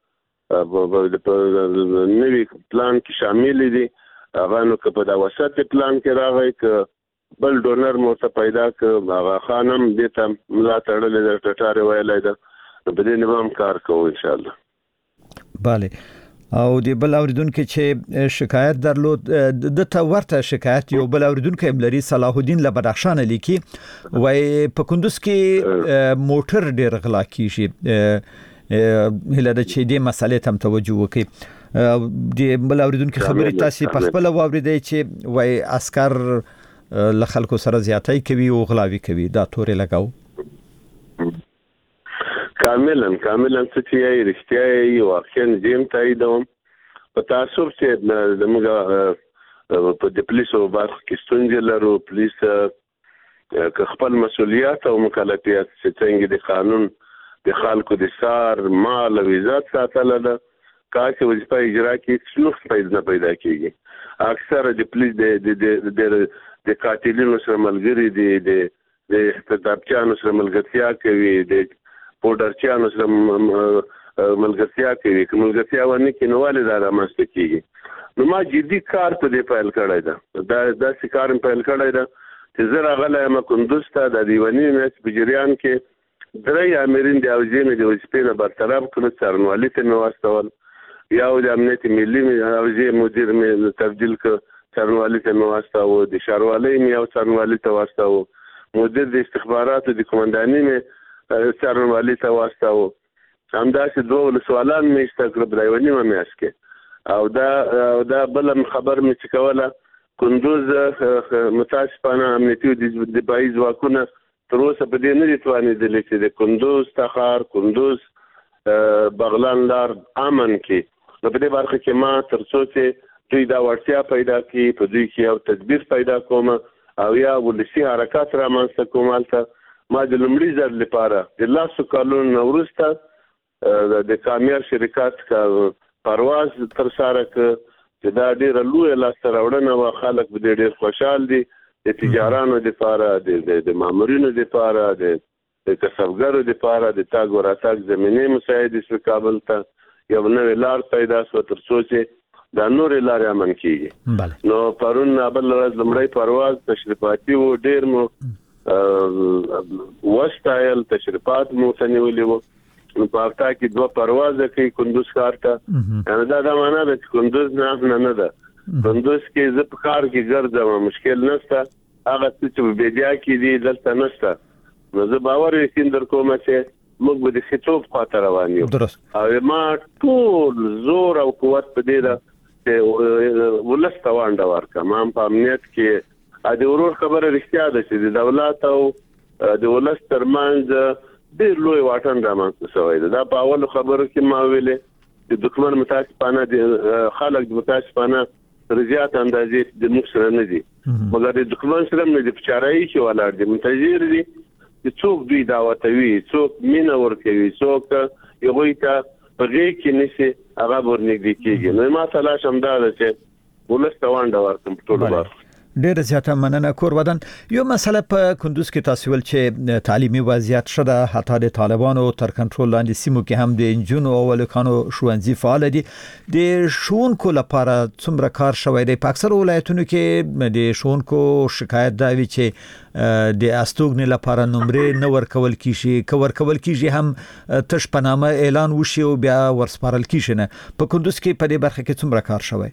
په نوي پلان کې شامل دي. هغه نو که په دا وسط پلان کې راغی که بل ډونر مو ته پیدا ک هغه خانم دې ته ملا تړلې د ټټاره ویلای دا په دې نظام کار کوو ان شاء الله. bale او د بل اوریدونکو چې شکایت درلود د ته ورته شکایت یو بل اوریدونکو املري صلاح الدین له بدخشان لیکي وای په کندوز کې موټر ډیر غلا کیږي هله د چې دې مسلې ته توجه وکړي. د بل اوریدونکو خبرې تاسو په خپل واوریدئ چې وای عسكر له خلکو سره زیاتۍ کوي او غلاوي کوي دا تورې لګاو. کاملا کاملا چې یې رښتیا یې واقعا دیم تاییدوم په تاسو چې زموږ په د پولیسو برخه کې ستونزې لرو. پولیس که خپل مسؤلیت او مکلفیت چې څنګه د قانون د خلکو د سار مال او عزت ساتل ده کاڅه وظیفه اجرا کې څلوخ پیدا پیدا کیږي. اکثر د پولیس د د د قاتلینو سره ملګری دي د د احتجاجانو سره ملګرتیا کوي د پودرچانو سره ملګرتیا کوي کوم ملګرتیا ونه کې نواله دا رامسته کیږي. نو ما جدي کار په دې فایل کړای دا دا د سکار په فایل کړای دا چې زه راغله ما کندوز ته د دیوانی مېس په جریان کې درې امرین دی او ځینې د وسپینه برطرف کړو څارنوالي ته نو واستول یا د امنیت ملي او ځې مدیر مې تبدیل ک څارنوالي ته نو واستاو د شاروالي مې او څارنوالي ته واستاو مدیر د استخباراتو د کمانډاني مې څارنوالي ته واستاو. همداسې دوه سوالان مې استګر برایونی مې اسکه او دا او دا بل خبر مې چې کوله کندوز متاسفانه امنیتي د دفاعي ځواکونه تر اوسه په دې نه دي توانېدلي چې د کندوز تخار کندوز بغلان لار امن کې په دې برخه کې ما تر څو چې دوی دا ورتیا پیدا کړي په دوی کې یو تدبیر پیدا کوم او یا ولسی حرکت را منځته کومالته ما د لومړي ځل لپاره د لاسو کالونو وروسته د کامیار شرکت کا پرواز تر سره ک چې دا ډیر لوی لاسته راوړنه و خلک به ډیر خوشحال دي د تجارانو لپاره د د مامورینو لپاره د د کسبګرو لپاره د تاګ وراتاګ زمينه مساعد شو کابل ته یو نوې لار پیدا شو تر څو چې دا نور لارې امن کیږي. نو پرون بل ورځ لمړی پرواز تشریفاتي و ډیر مو وستایل تشریفات مو سنولې وو نو په هفته کې دوه پرواز کوي کندوز ښار ته. یعنی دا د معنا د کندوز نه نه ده کندوز کې زه په ښار کې ګرځم مشکل نشته هغه چې په بیدیا کې دي دلته نشته. نو زه باور یې در کوم چې موږ به د خطوب خاطر روان یو او ما ټول زور او قوت په دې ده چې ولسته وانډه ورکړم. ما په امنیت کې د ورور خبره رښتیا ده چې د دولت او د ولس ترمنځ ډېر لوی واټن رامنځته شوی دی. دا په اول خبرو کې ما ویلې د دښمن متاسفانه د خلک د متاسفانه تر زیات اندازې د موږ سره نه دي مګر د دښمن سره نه دي په چارایي کې ولاړ دي منتظر دي چې څوک دوی دعوتوي څوک مینه ورکوي څوک یوه ته په غېږ کې نشي هغه ورنږدې کېږي. نو ما تلاش همدا ده چې ولس ته وانډه ورکړم په ټولو برخو. ډیره زیاته مننه کور ودان. یو مسله په کندوز کې تاسو ول چې تعلیمي وضعیت شته حتی د طالبانو تر کنټرول لاندې سیمو کې هم د انجونو او ولکانو ښوونځي فعال دي. د ښوونکو لپاره څومره کار شوی دی؟ په اکثر ولایتونو کې د ښوونکو شکایت دا وی چې د استوګنې لپاره نمرې نه ورکول کیږي که ورکول کیږي هم تش په نامه اعلان وشي او بیا ورسپارل کیږي نه. په کندوز کې په دې برخه کې څومره کار شوی؟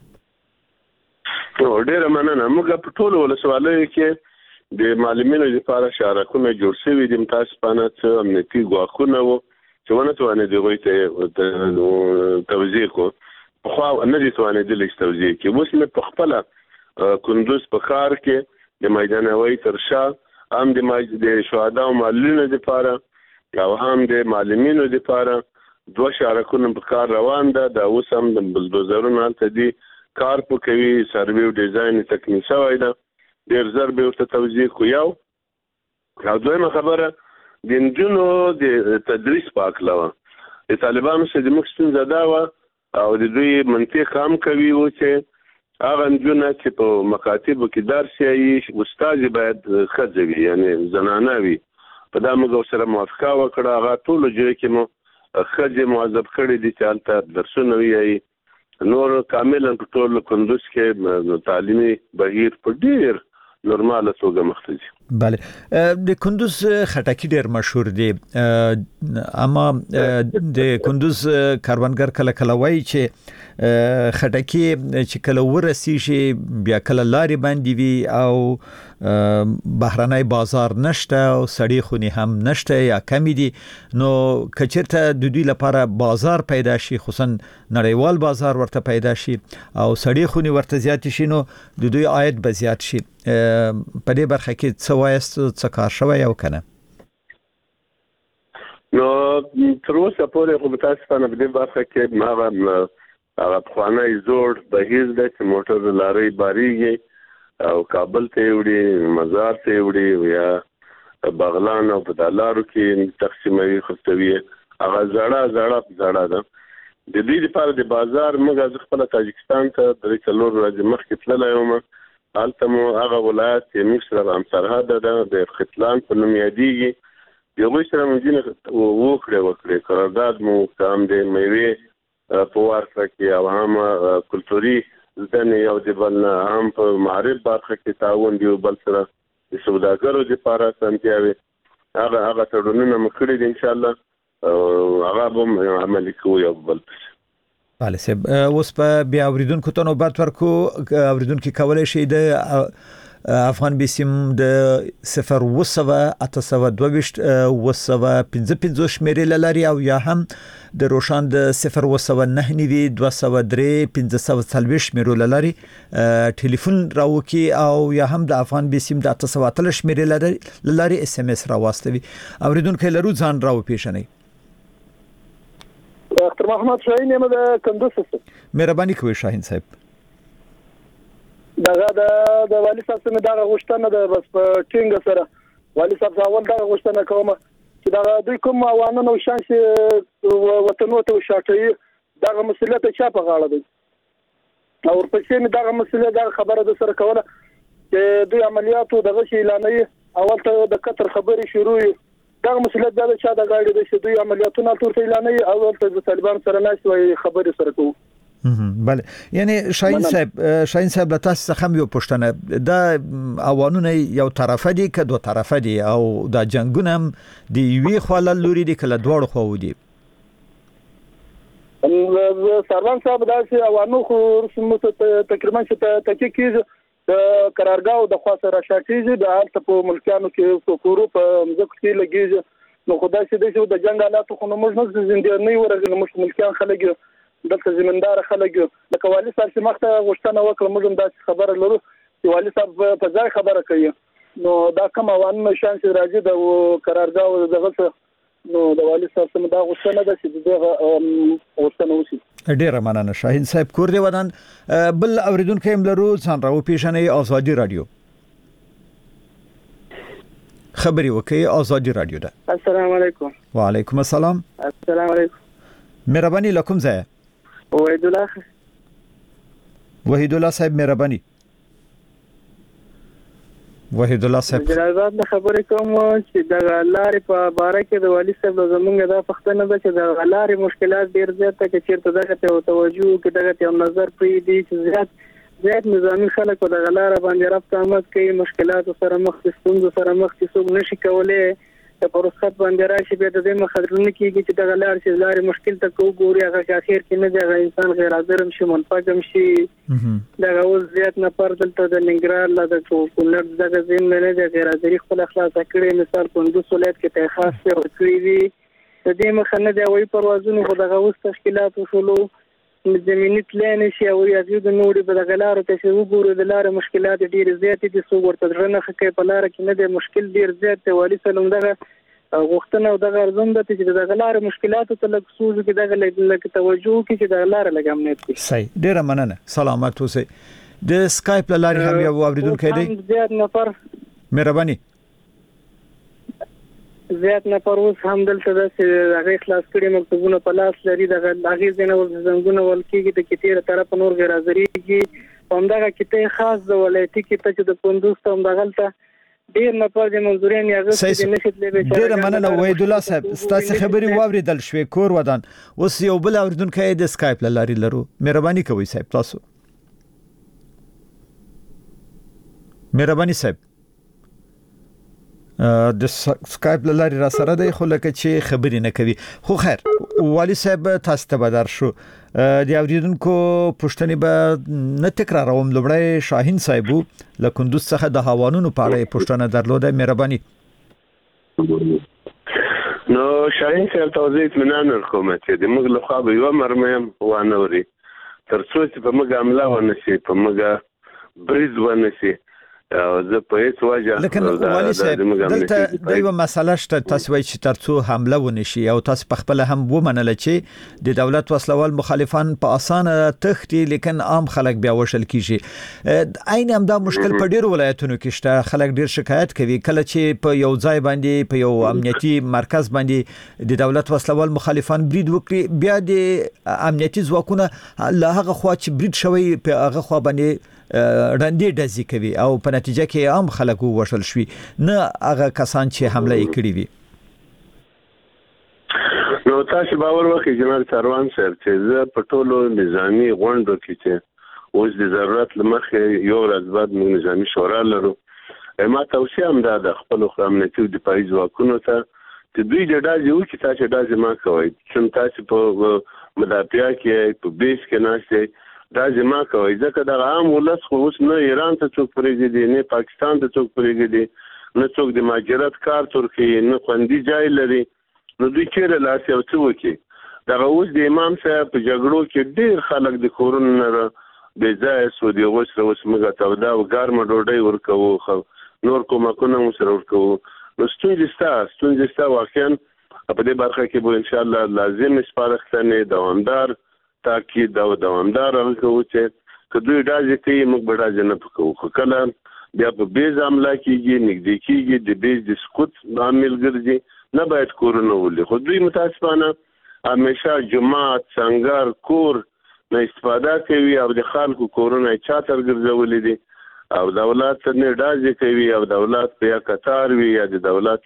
نو ډیره مننه. موږ په ټولو ولسوالیو کې د معلمینو لپاره شارکونه جوړ شوي دي متاسفانه چې امنیتي ګواښونه وو چې ونه توانېدي هغوی ته توضیح کړو پخوا نه دي توانېدلی چې توضیح کړي. اوس مې په خپله کندوز په ښار کې د میدانوي تر شا هم د شهدا او معلولینو لپاره او هم د معلمینو لپاره دوه شارکونه په کار روان ده. دا اوس هم د بلدوزرونو هلته دي کار په کوي سروي او ډیزاین تکنیک شوی ده ډیر زر به ورته توضیح کو. یو او دویمه خبره د انجونو د تدریس پاکله وه د طالبانو سره د موږ ستونزه دا وه او د دوی منطق هم کوي و چې هغه انجونه چې په مکاتبو کې درس یایي استاد باید ښځه وي یعنې زنانه وي. په دا موږ سره موافقه وکړه هغه ټولو ځایو کې مو خځې معذب کړي دي چې هلته درسونه ویایي. نور کاملا په ټول کندوز کې تعلیمي بهیر په ډیر نورماله توګه مخ ته ځي. بله د کندوز خټکی ډیر مشهور دی، اما د کندوز کاروانګر کله کله وایي چې خټکی چې کله ورسیږي بیا کله لارې باندې وي او بهرنی بازار نشته او سړی خونی هم نشته یا کمی دي، نو کچرته د دوی لپاره بازار پیدا شي، خصوصا نړیوال بازار ورته پیدا شي او سړی خونی ورته زیات شي، نو د دوی عاید به زیات شي. په دې برخه کې څه وایست، څه کار شوی او کنه؟ نو تر اوسه پورې خو متاسفانه په دې برخه کې هغه هغه پخوانی زوړ بهیر دی چې موټر لارۍ باریږي او کابل ته وړي، مزار ته وړي یا بغلان او په دلارو کې تقسیموي خرڅوي. هغه زړه زړه زړه ده. د دې لپاره د بازار موږ خپل تاجکستان ته د څلور ورځې مخکې تللی وم. هلته مو هغه ولایت چې موږ سره هم سرحد ده د ختلان په نوم یادېږي، د هغوی سره مو ځینې وکړې وکړې قرارداد مو کام د میوې په ورکړه کې او هم کلتوري زدنې یو د بل نه، هم په معرف برخه کې تعاون دی، بل سره د سوداګرو لپاره اسانتیاوې هغه هغه تړونونه مو کړي دي، انشاءالله هغه به عملي کوو یو بل پسې. بله صاحب، اوس په بیا اوریدونکو ته نوبت ورکو. اوریدونکو کولی شي د افغان بیسیم د صفر اوه سوه اته سوه دوه ویشت اوه سوه پنځه پنځوس شمېرې له لارې او یا هم د روشان د صفر اوه سوه نهه نوي دوه سوه درې پنځه سوه څلوېښت شمېرو له لارې ټلیفون راوکي او یا هم د افغان بیسیم د اته سوه اتلس شمېرې له لارې اس ام اس راواستوي. اوریدونکی لرو، ځان راوپېژنئ. ډاکټر محمد شاهین یم د کندوز څخه. مهرباني کوئ شاهین صاحب. دغه د والي صاحب څخه دغه غوښتنه ده، بس په ټینګ سره والي صاحب ځاول دغه غوښتنه کوم چې دغه دوی کوم اوانه نو شانس وطنو ته شاټي دغه مسله ته چا په غاړه دی او ورپسې مې دغه مسله دغه خبره د سره کوله چې دوی عملیاتو دغه شی اعلانوي، اول ته د قطر خبري شروع دغه مسله د چا د غاړې د شي دوی عملیاتونه ټول اعلانوي او ته د طالبان سره ناس وي خبرې سره کوو. بله، یعنی شاهین صاحب شاهین صاحب له تاسو څخه هم یو پوښتنه ده، اوانونه یو طرفه دي که دو طرفه دي او دا جنگونه هم د یوې خوا له لوري دي که له دواړو خواو دي؟ سروان صاحب داسې اوانو خو تقریبا چې تحقیق کېږي د قرارګاو د خوا سره شاټیږي، د هلته په ملکیانو کې په کورو په مځکو کې لګېږي. نو خو داسې دی چې د جنګ حالاتو خو نو موږ نه زنداني ورغلو، موږ ملکیان خلک یو، دلته زمیندار خلک یو. لکه والي صاحب چې مخته غوښتنه وکړه موږ هم داسې خبره لرو چې والي صاحب په ځای خبره کوي، نو دا کوم اوانونه شان چې راځي د قرارګاو دغه څه، نو د والي صاحب سم دا غوښتنه ده چې دغه غوښتنه وشي. ډیره مننه شاهین صاحب. کور دی ودان. بل اوریدونکو هم لرو، ځان راوپېژنئ. ازادي رادیو خبري وکي. ازادي رادیو ده. السلام علیکم. وعلیکم السلام. السلام علیکم. مهرباني لکم ځای. وحید الله وحید الله صاحب مهرباني. وحید الله صاحب جلالات د خبرې کوم چې د لارې په باره کې د والي صاحب زمونږ د پښتنه ده چې د لارې مشکلات ډیر زیات ته چیرته دغه ته توجه کې دغه ته نظر پرې دي چې زیات زیات نظامی خلک د غلاره باندې رابطه آمد کوي، مشکلات سره مخ دي، ستونزو سره مخ دي، څوک نشي کولای د پروسخت باندې راشي به د دې مخدرونه کېږي چې د غلار چې لارې مشکل ته کو ګوري هغه اخر کې نه دی انسان غیر حاضر شي منفعم شي. دغه اوس زیات نه پر دلته د ننګرهار لا د کونړ دغه زین نه دی غیر حاضري خپل اخلاص کړي، مثال کندوز ولایت کې ته خاص ورکړي دي د دې مخ نه دی وایي پروازونه خو دغه اوس تشکیلات وشولو زمینی پلان شي او یادو د نوړي په دغه لار ته شو ګورو د لار مشکلات ډیر زیات دي، سو ورته درنه خکې په لار کې نه دی مشکل ډیر زیات دی. والي سلام دغه غوښتنه او دغه ارزوم د چې دغه لار مشکلات ته لږ سوز کې دغه لږ توجه کې چې دغه لار لږ امنیت کې. صحیح، ډیر مننه. سلامات اوسئ. د سکایپ لارې هم یو اوریدونکو دی. زیات نفر مهرباني زیات نفر اوس هم دلته د هغه خلاص کړي مکتوبونه په لاس لري، دغه هغه زنه ول زنګونه ول کېږي د کتیره طرف نور غیر حاضرېږي. همدغه کته خاص د ولایتي کې ته چې د کندوز ته همدغه ډیر نفر د منظوري نیازه چې نشي تللی ډیر مننه وحید الله صاحب ستاسو خبري واوریدل شوې کور ودان اوس یو بل اوریدونکو د سکایپ لاري لرو مهرباني کوئ صاحب تاسو مهرباني صاحب د سکایپ لاري را سره دی خو لکه چې خبري نه کوي خو خیر والی صاحب تاسو ته بدر شو د اوریدونکو پښتني به نه تکراروم لومړی شاهین صاحب له کندوز څخه د هوانونو په اړه پښتنه درلوده مهرباني نو شاهین صاحب توضیح اطمینان ورکوم چې د موږ له خوا به یو مرمم وانوري تر څو چې په موږ عمله ونشي په موږ بریز ونشي زه په هیڅ وجه لکن والی صاحب دلته د یو مسله شته تاسو وایي چې ترڅو حمله ونشي او تاسو په خپل هم ومنل چې د دولت وسلوال مخالفان په اسانه تختی لیکن عام خلک بیا وشل کیږي عین هم دا مشکل په ډیرو ولایتونو کې شته خلک ډیر شکایت کوي کله چې په یو ځای باندې په یو امنیتي مرکز باندې د دولت وسلوال مخالفان برید وکړي بیا د امنیتي ځواکونه له هغه خوا چې برید شوی په هغه خوا باندې رندې ډزې کوي او په نتیجه کې عام خلک وشل شوي نه هغه کسان چې حمله یې کړې وي نو تاسو باور وکړئ جنرال سروان صاحب چې زه په ټولو نظامی غونډو کې چې اوس د ضرورت لمخې یو ورځ بعد موږ نظامی شورا لرو ما توصیه هم ده د خپل امنیتي دفاعي ځواکونو ته چې دوی د ډازې وکړي تاسو ډازې ما کوئ چې تاسو په مدافعه کې په بیس کې ناشته دا زما کوي ځکه د عام ولس خو اوس نه ایران ته څوک پرېږدي نه پاکستان ته څوک پرېږدي نه څوک د مهاجرت کار ترکیه نه خوندي ځای لري نو دوی چیرې لاس یو څه وکړي دغه اوس د امام صاحب په جګړو کې ډېر خلک د کورونو نه بې ځایه سو د اوس اوس موږ ته دا ګرمه ډوډۍ ورکوو نور کومکونه مو سره ورکوو نو ستونزې شته ستونزې شته واقعا په دې برخه کې به انشاءالله لازم سپارښتنې دوامدار تاکید او دوامدار هغه چې کدوې ډاځي کوي موږ به ډاځي نه پکو خو کله بیا په بیز عمله کېږي نږدې کېږي د بیز د سقوط عامل ګرځي نه باید کورونه ولي خو دوی متاسفانه همیشه جماعت څنګه کور نه استفاده کوي او د خلکو کورونه چاتر ګرځولې دي او دولت نه ډاځي کوي او دولت په یا قطار وي یا د دولت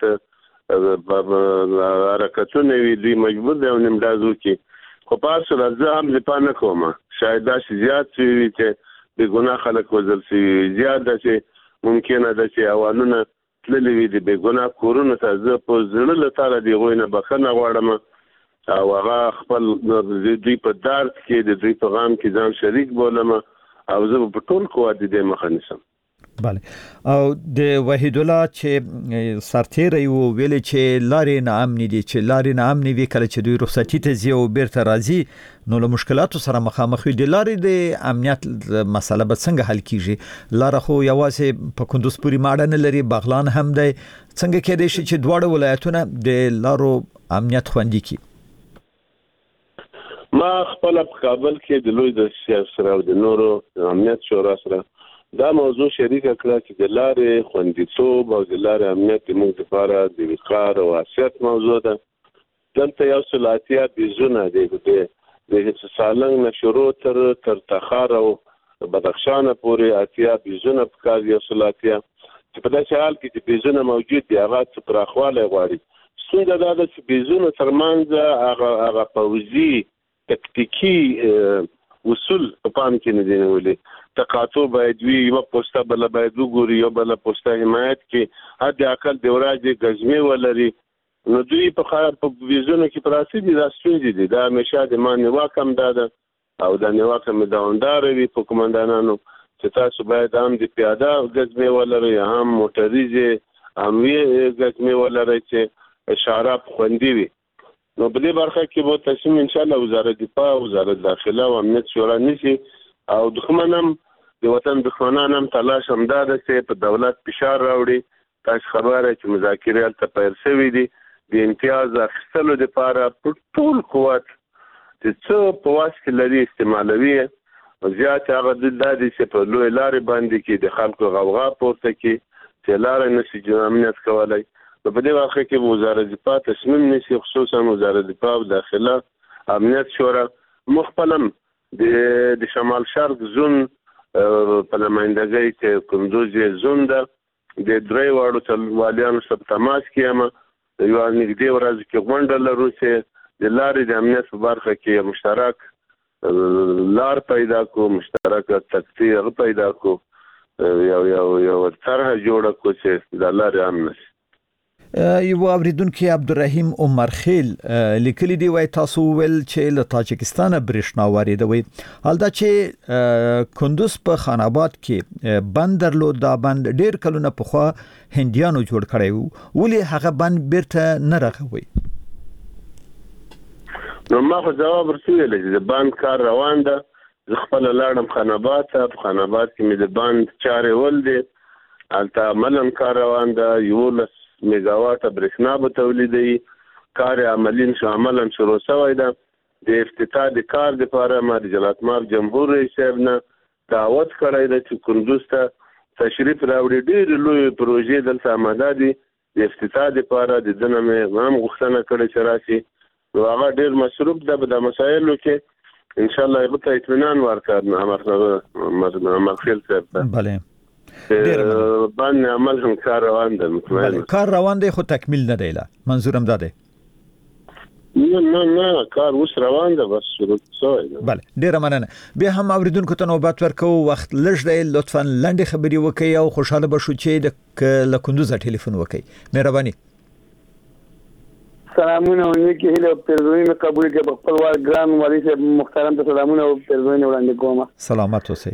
حرکتونه وي دوی مجبور دي او نیم ډازو کې خو پاسو راځه هم ځپا نه کوم شاید دا شي زیات شي چې د ګناه خلک وزل شي زیات ده چې ممکنه ده چې اوانونه تللی وي د بې ګناه کورونو ته زه په زړه له تاله د هغوی نه بخښنه غواړم او هغه خپل دوی په درد کې د دوی په غم کې ځان شریک بولم او زه په ټول قوت د دې مخه نیسم بله او د وحید الله چې سرتیری وو ویل چې لارې نه امنې دي چې لارې نه امنې وي کله چې دوی رخصتي ته ځي او بیرته راځي نو له مشکلاتو سره مخامخ وي د لارې د امنیت مسله به څنګه حل کیږي لاره خو یوازې په کندوز پورې ماړه نه لري بغلان هم دی څنګه کېدای شي چې دواړه ولایتونه د لارو امنیت خوندي کړي ما خپل په کابل کې د لوی د سیاست سره او د نورو امنیت شورا سره دا موضوع شریک کړه چې د لارې خوندیتوب او د لارې امنیت موږ لپاره د وقار او حیثیت موضوع ده دلته یو سلاتیا بیزونه دی د سالنګ نه شروع تر تر تخار او بدخشان پورې اتیا بیزونه په کار یو سلاتیا چې په داسې حال کې چې بیزونه موجود دي هغه څه پراخوالی غواړي ستونزه دا ده چې بیزونه ترمنځ هغه هغه پوځي تکتیکي اصول په پام کې نه دي نیولي تقاطع باید وي یو پوسټه بل باید وګوري یو بل پوسټه حمایت کې حد اقل د ورځې غزمه ولري نو دوی په خار په ویزونو کې پراسي دي دا ستونزې دي دا همیشه د مانې واکم ده او د نیواکم دوامدار وي په کومندانانو چې تاسو باید هم د پیاده غزمه ولري هم موټریزه هم وی غزمه ولري چې اشاره خوندي وي نو په دې برخه کې به تصمیم ان شاء الله وزارت دفاع وزارت داخله او امنیت شورا نشي او دښمنم د وطن دښمنان هم تلاش هم دا ده چې په دولت فشار راوړي تاسو خبره چې مذاکرات ته پیل شوي دي د امتیاز اخیستلو لپاره په ټول قوت چې څه په واس کې لري استعمالوي زیات هغه د دې چې په لوی لارې باندې کې د خلکو غوغا پورته کې چې لارې نشي امنیت کولای په دې واقع کې وزارت دفاع تصمیم نیسي خصوصا وزارت دفاع او داخله امنیت شورا مخبلم د شمال شرق زون په نمائندګۍ کې کندوز زون ده د درې واړو چلوالیانو سره تماس کیم یو نږدې ورځ کې غونډه لرو چې د لارې د امنیت په برخه کې مشترک لار پیدا کو مشترک تکتیر پیدا کو یو یو یو طرح جوړه کو چې د لارې امن شي. یو اوریدونکو عبدالرحیم عمر خیل لیکلی دی وای تاسو ول چې له تاجکستان برېښنا واردوي حال دا چې کندوز په خان آباد کې بند درلود دا بند ډیر کلونه پخوا هندیانو جوړ کړی وو ولې هغه بند بیرته نه رغوي؟ نو ما خو جواب ورسویل چې د بند کار روان ده زه خپل لاړم خان آباد ته په خان آباد کې مې د بند چارې ول دي هلته عملاً کار روان ده یولس میگاواټه برېښنا به تولیدوي کار عملي شو عملاً شروع شوی ده د افتتاح د کار دپاره ما د جلالتمآب جمهور رئیس صاحب نه دعوت کړی ده چې کندوز ته تشریف راوړي ډېرې لویې پروژې دلته آماده دي د افتتاح دپاره د ده نه مې هم غوښتنه کړې چې راشي نو هغه ډېر مصروف ده په د مسایلو کې انشاءالله هغه ته اطمینان ورکړ مغفل صاحب ته بله باندې عمل هم کار روان ده بله کار روان دی خو تکمیل نه دی لا منظورم دا دی نه نه نه کار اوس روان ده بس شروع شوی ده. بله ډیره مننه. بیا هم اوریدونکو ته نوبت ورکو وخت لږ دی لطفا لنډې خبرې وکړئ او خوشاله به شو چې د له کندوزه ټلیفون وکړئ مهرباني. سلامونه ونیکي هیله پیرزویني مې قبول کړه په خپل وار ګران والي صاحب محترم ته سلامونه او پیرزویني وړاندې کوم. سلامت اوسئ.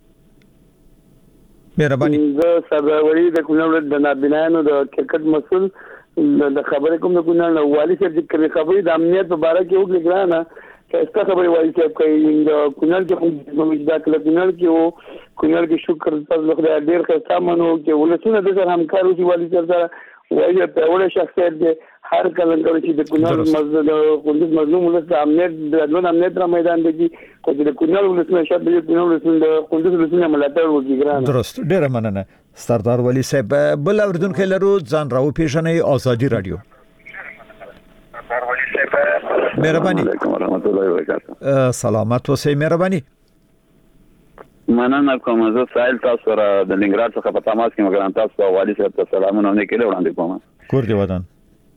مهرباني. زه سربراهي د کونړ د نابینانو د کرکټ مسؤل د خبرې کوم د کونړ والي صاحب چې خبرې د امنیت په اړه کې وکړي ګرانه چې څه خبرې والي صاحب کوي د کونړ کې کوم دا کله کونړ کې وو کونړ کې شکر تاسو خدای ډېر ښه سامانو کې ولسونه د سره همکار وشي والي صاحب سره وایي په وړه شخصیت دی هر کله چې د کونړ مزد کندوز مظلوم ولس د امنیت د ځوان امنیت را میدان دی کو چې د کونړ ولسونه شپ د کونړ ولسونه د کندوز ولسونه ملاتړ وکړي ګرانه. درست ډېره مننه سردار والي صاحب. بل اوریدونکو لرو ځان راو پیژنئ آزادي رادیو. مهرباني. علیکم ورحمت الله وبرکاته. سلامت اوسئ مهرباني. مننه کوم زه سائل تاسو را د ننګرهار څخه په تماس کې مګران تاسو او والي صاحب ته سلامونه وکړي وړاندې کوم. کور دی ودان.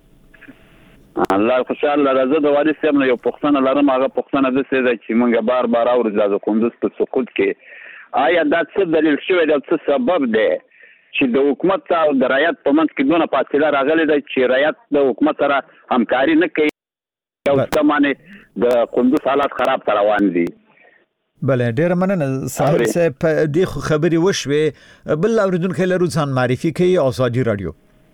الله خوشاله راځه د والي صاحب نه یو پوښتنه لرم هغه پوښتنه د څه ده چې موږ بار بار اورو د کندوز په سقوط کې آیا دا څه دلیل شوی دا څه سبب دی چې د حکومت او د رعیت په منځ کې دونه فاصله راغلې ده چې رعیت د حکومت سره همکاري نه کوي او څه د کندوز حالات خراب روان دي. بله ډېر مننه ساحل صاحب د خبرې وشوي بل اوریدونکو لرو ځان معرفي کوي آزادي رادیو.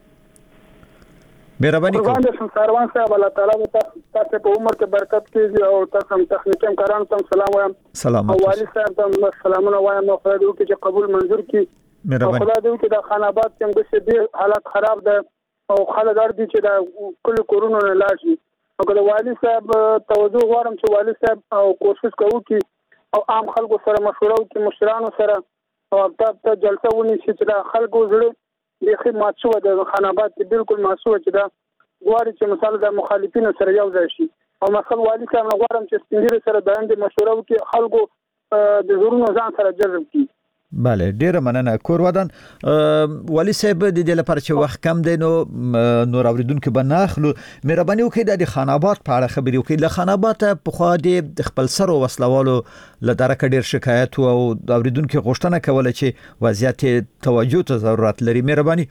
مهرباني کوم. باندې سروان صاحب الله تعالی تاسو په عمر کې برکت کړي او تاسو تخنیکي کاران ته سلام وایم. سلام. او والي صاحب ته سلامونه وایم او خدای دې چې قبول منظور کړي. مهرباني. خدای دې چې د خان آباد څنګه چې حالات خراب ده او خلک اړ دي چې دا کل کورونو نه لاشي او د والي صاحب توجه غواړم چې والي صاحب او کوشش کوي چې او عام خلکو سره مشوره وکړي مشرانو سره او تاسو ته جلسه ونیسي چې د خلکو زړه د خدمت شو د خان آباد کې بالکل ماسو چې دا غواړي چې مثلا د مخالفینو سره یو ځای شي او مثلا والي صاحب غواړم چې سپینګری سره د اند مشوره وکړي خلکو د زورونو ځان سره جذب کړي. بله ډیره مننه. کور ودان والي صاحب د دې لپاره چې وخت کم دی نو نور اوریدونکو به ناخلو مهرباني وکړئ د خان آباد په اړه خبرې وکړئ. له خان آباد په خوا د خپل سر او وسلوالو له درکه ډیر شکایت او اوریدونکو غوښتنه کوله چې وضعیت توجه ته ضرورت لري. مهرباني.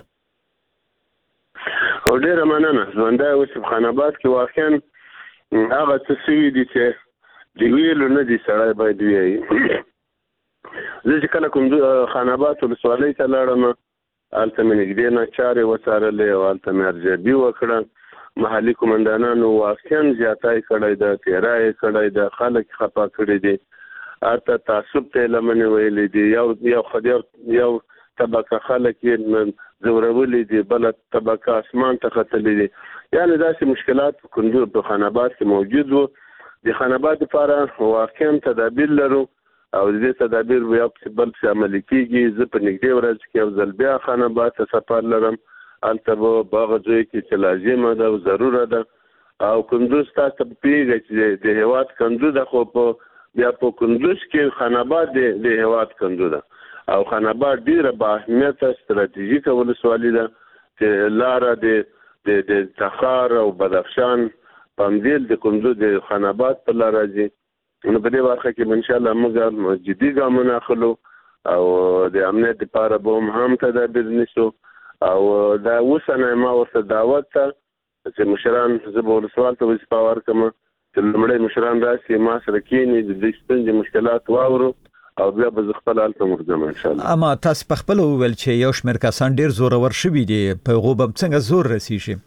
او ډیره مننه. ژوندای اوس په خان آباد کې واقعا هغه څه شوي دي چې د ویلو نه دي سړی باید ووایي. زه چې کله کوم خان آباد ولسوالۍ ته لاړم هلته مې نږدې نه چارې وڅارلې او هلته مې ارزیابي وکړه محلي قومندانانو واقعا زیاتی کړی ده تیرا یې کړی ده خلک خفه کړي دي هلته تعصب ته یې لمنې ویلې دي یو یو یو طبقه خلک یې ځورولي دي بله طبقه اسمان ته ختلي دي یعنې داسې مشکلات په کندوز په خان آباد کې موجود وو. د خان آباد لپاره واقعا تدابیر لرو او دې تدابیر بیا په بل څه عملي کېږي. زه په نږدې ورځ کې یو ځل بیا خان آباد ته سفر لرم هلته به په هغه ځای کې چې لازمه ده او ضروره ده او کندوز تاسو ته پوهېږئ چې د هېواد کندو ده خو په بیا په کندوز کې خان آباد د هېواد کندو ده او خان آباد ډیره با اهمیت ستراتیژیکه ولسوالي ده چې لاره د د تخار او بدخشان پامدیل د کندوز د خان آباد په لار راځي. نو په دې برخه کې ان شاء الله موږ جدي ګامونه اخلو او د امنیت لپاره به هم تدابیر نیسو. او دا اوسنه ما ورته دعوت ته چې مشران زه به ولسوال ته وظیفه ورکړم چې لومړی مشران راشي ما سره کښېني د دې ستونزې مشکلات واورو او بیا به زه خپل هلته ورځم ان شاء الله. اما تاسو په خپل وویل چې یو شمېر کسان ډېر زورور شوي دي په هغو به څنګه زور رسیږي؟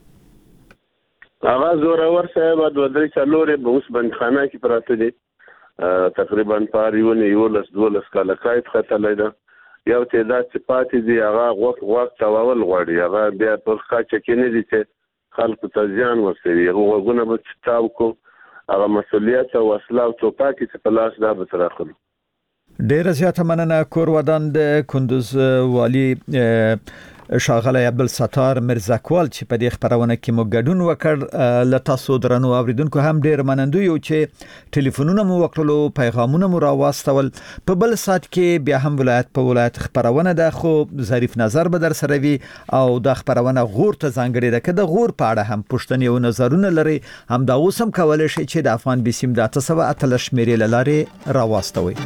هغه زورور صاحب دوه درې څلورې به اوس بندخانه کې پراته دي تقریبا په هر یونې یولس دولس کاله قید ختلی ده. یو تعداد چې پاتې دي هغه غوږ غوږ تاوول غواړي هغه بیا په کچه کې نه دي چې خلکو ته زیان ورسوي. هغه غوږونه به تاو کو هغه مسؤلیت او وسله او ټوپک چې په لاس دا به تر اخلو. ډیره زیاته مننه. کور ودان د کندوز والی ښاغلی عبدالستار مرزاکوال چې په دې خبرونه کې مو ګډون وکړ. له تاسو درنو اوریدونکو هم ډیر منندوی یو چې ټلیفونونه مو وکړلو پیغامونه مو راواستول. په بل سات کې بیا هم ولایت په ولایت خبرونه ده خو ظریف نظر به در سره وي او د خبرونه غور ته ځانګړي ده که د غور په اړه هم پوښتنې او نظرونه لري هم دا اوس هم کولای شي چې د افغان بیسیم د اته سوه اتلس شمیرې له لارې راواستوي.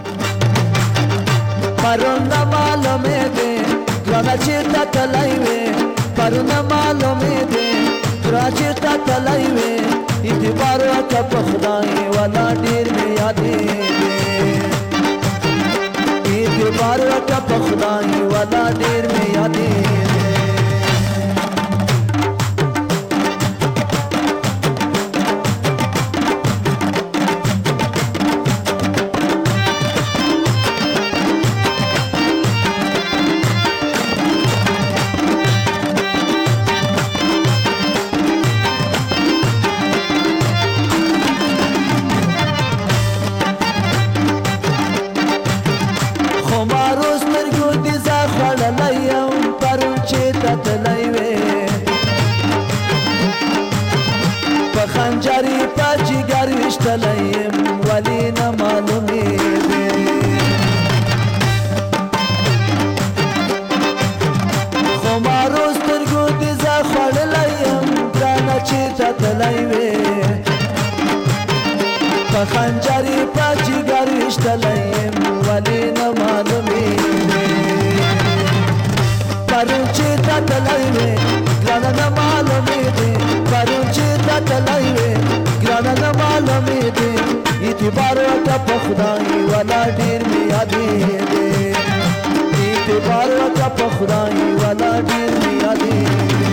پرونه معلومه ده ګرانه چې تا تلای وې پرونه معلومه ده راځي تا تلای وې اعتبار وکړه په خدای ولا ډیر مې یادې اعتبار وکړه په خدای ولا ډیر مې یادې. خنجری په جګر وشتلیم ولی نه معلومې دي خو مارو سترګو دې زه خوړلیم ګرانه چې ته تللی وې په خنجری په جګر وشتلیم ولی نه معلومې دي پرون چې ته تللی وې ګرانه نه معلومې دي پرون چې ته تللی وې ګرانه نه معلومې دي اعتبار وکړه په خدای ولا ډېر مې یادې دي اعتبار وکړه په خدای ولا ډېر مې یادې دي.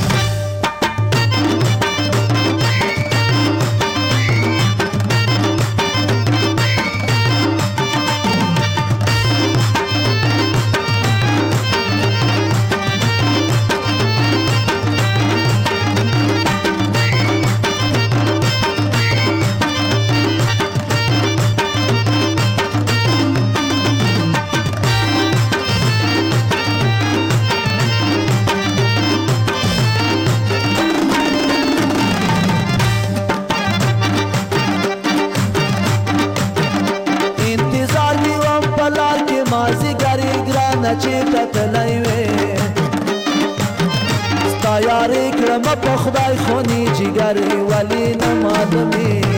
چې تتلای وې ستا یارې کړم په خدای خونی جګر ولی نه معلومې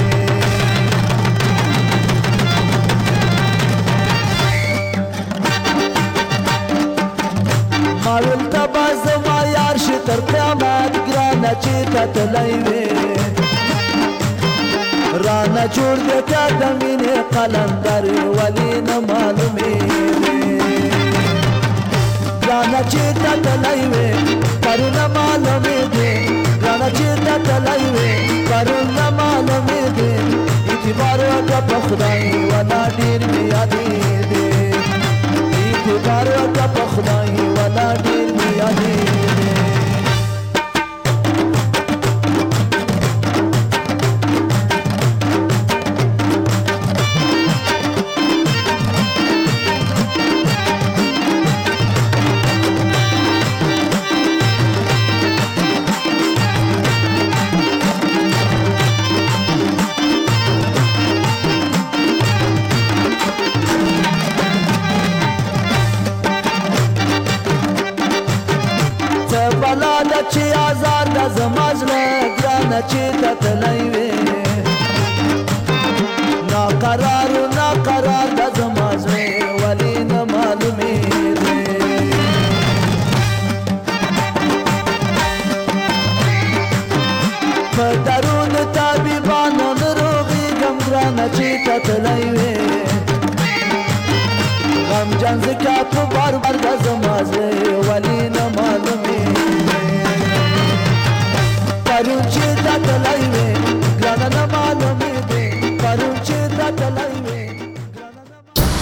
ما ولته به زما یار شي تر قیامت ګرانه چې تتلای وې رانا جوړ دې که د مینې قلندر ولی نه معلومې ګرانه چې ته تللی وې پرونه معلومې دي ګرانه چې ته تللی وې پرونه معلومې دي اعتبار وکړه په خدای ولا ډېر مې یادې دي اعتبار وکړه په خدای ولا ډېر مې یادې دي. وایا چې آزاد د زمازله ګران چې تتلای وې نا قرار نا قرار د زمازله ولی نه معلومه په درون طبيبانو نروغي ګم ګران چې تتلای وې غم جان زکات په بار بار د زمازله ولی نه معلومه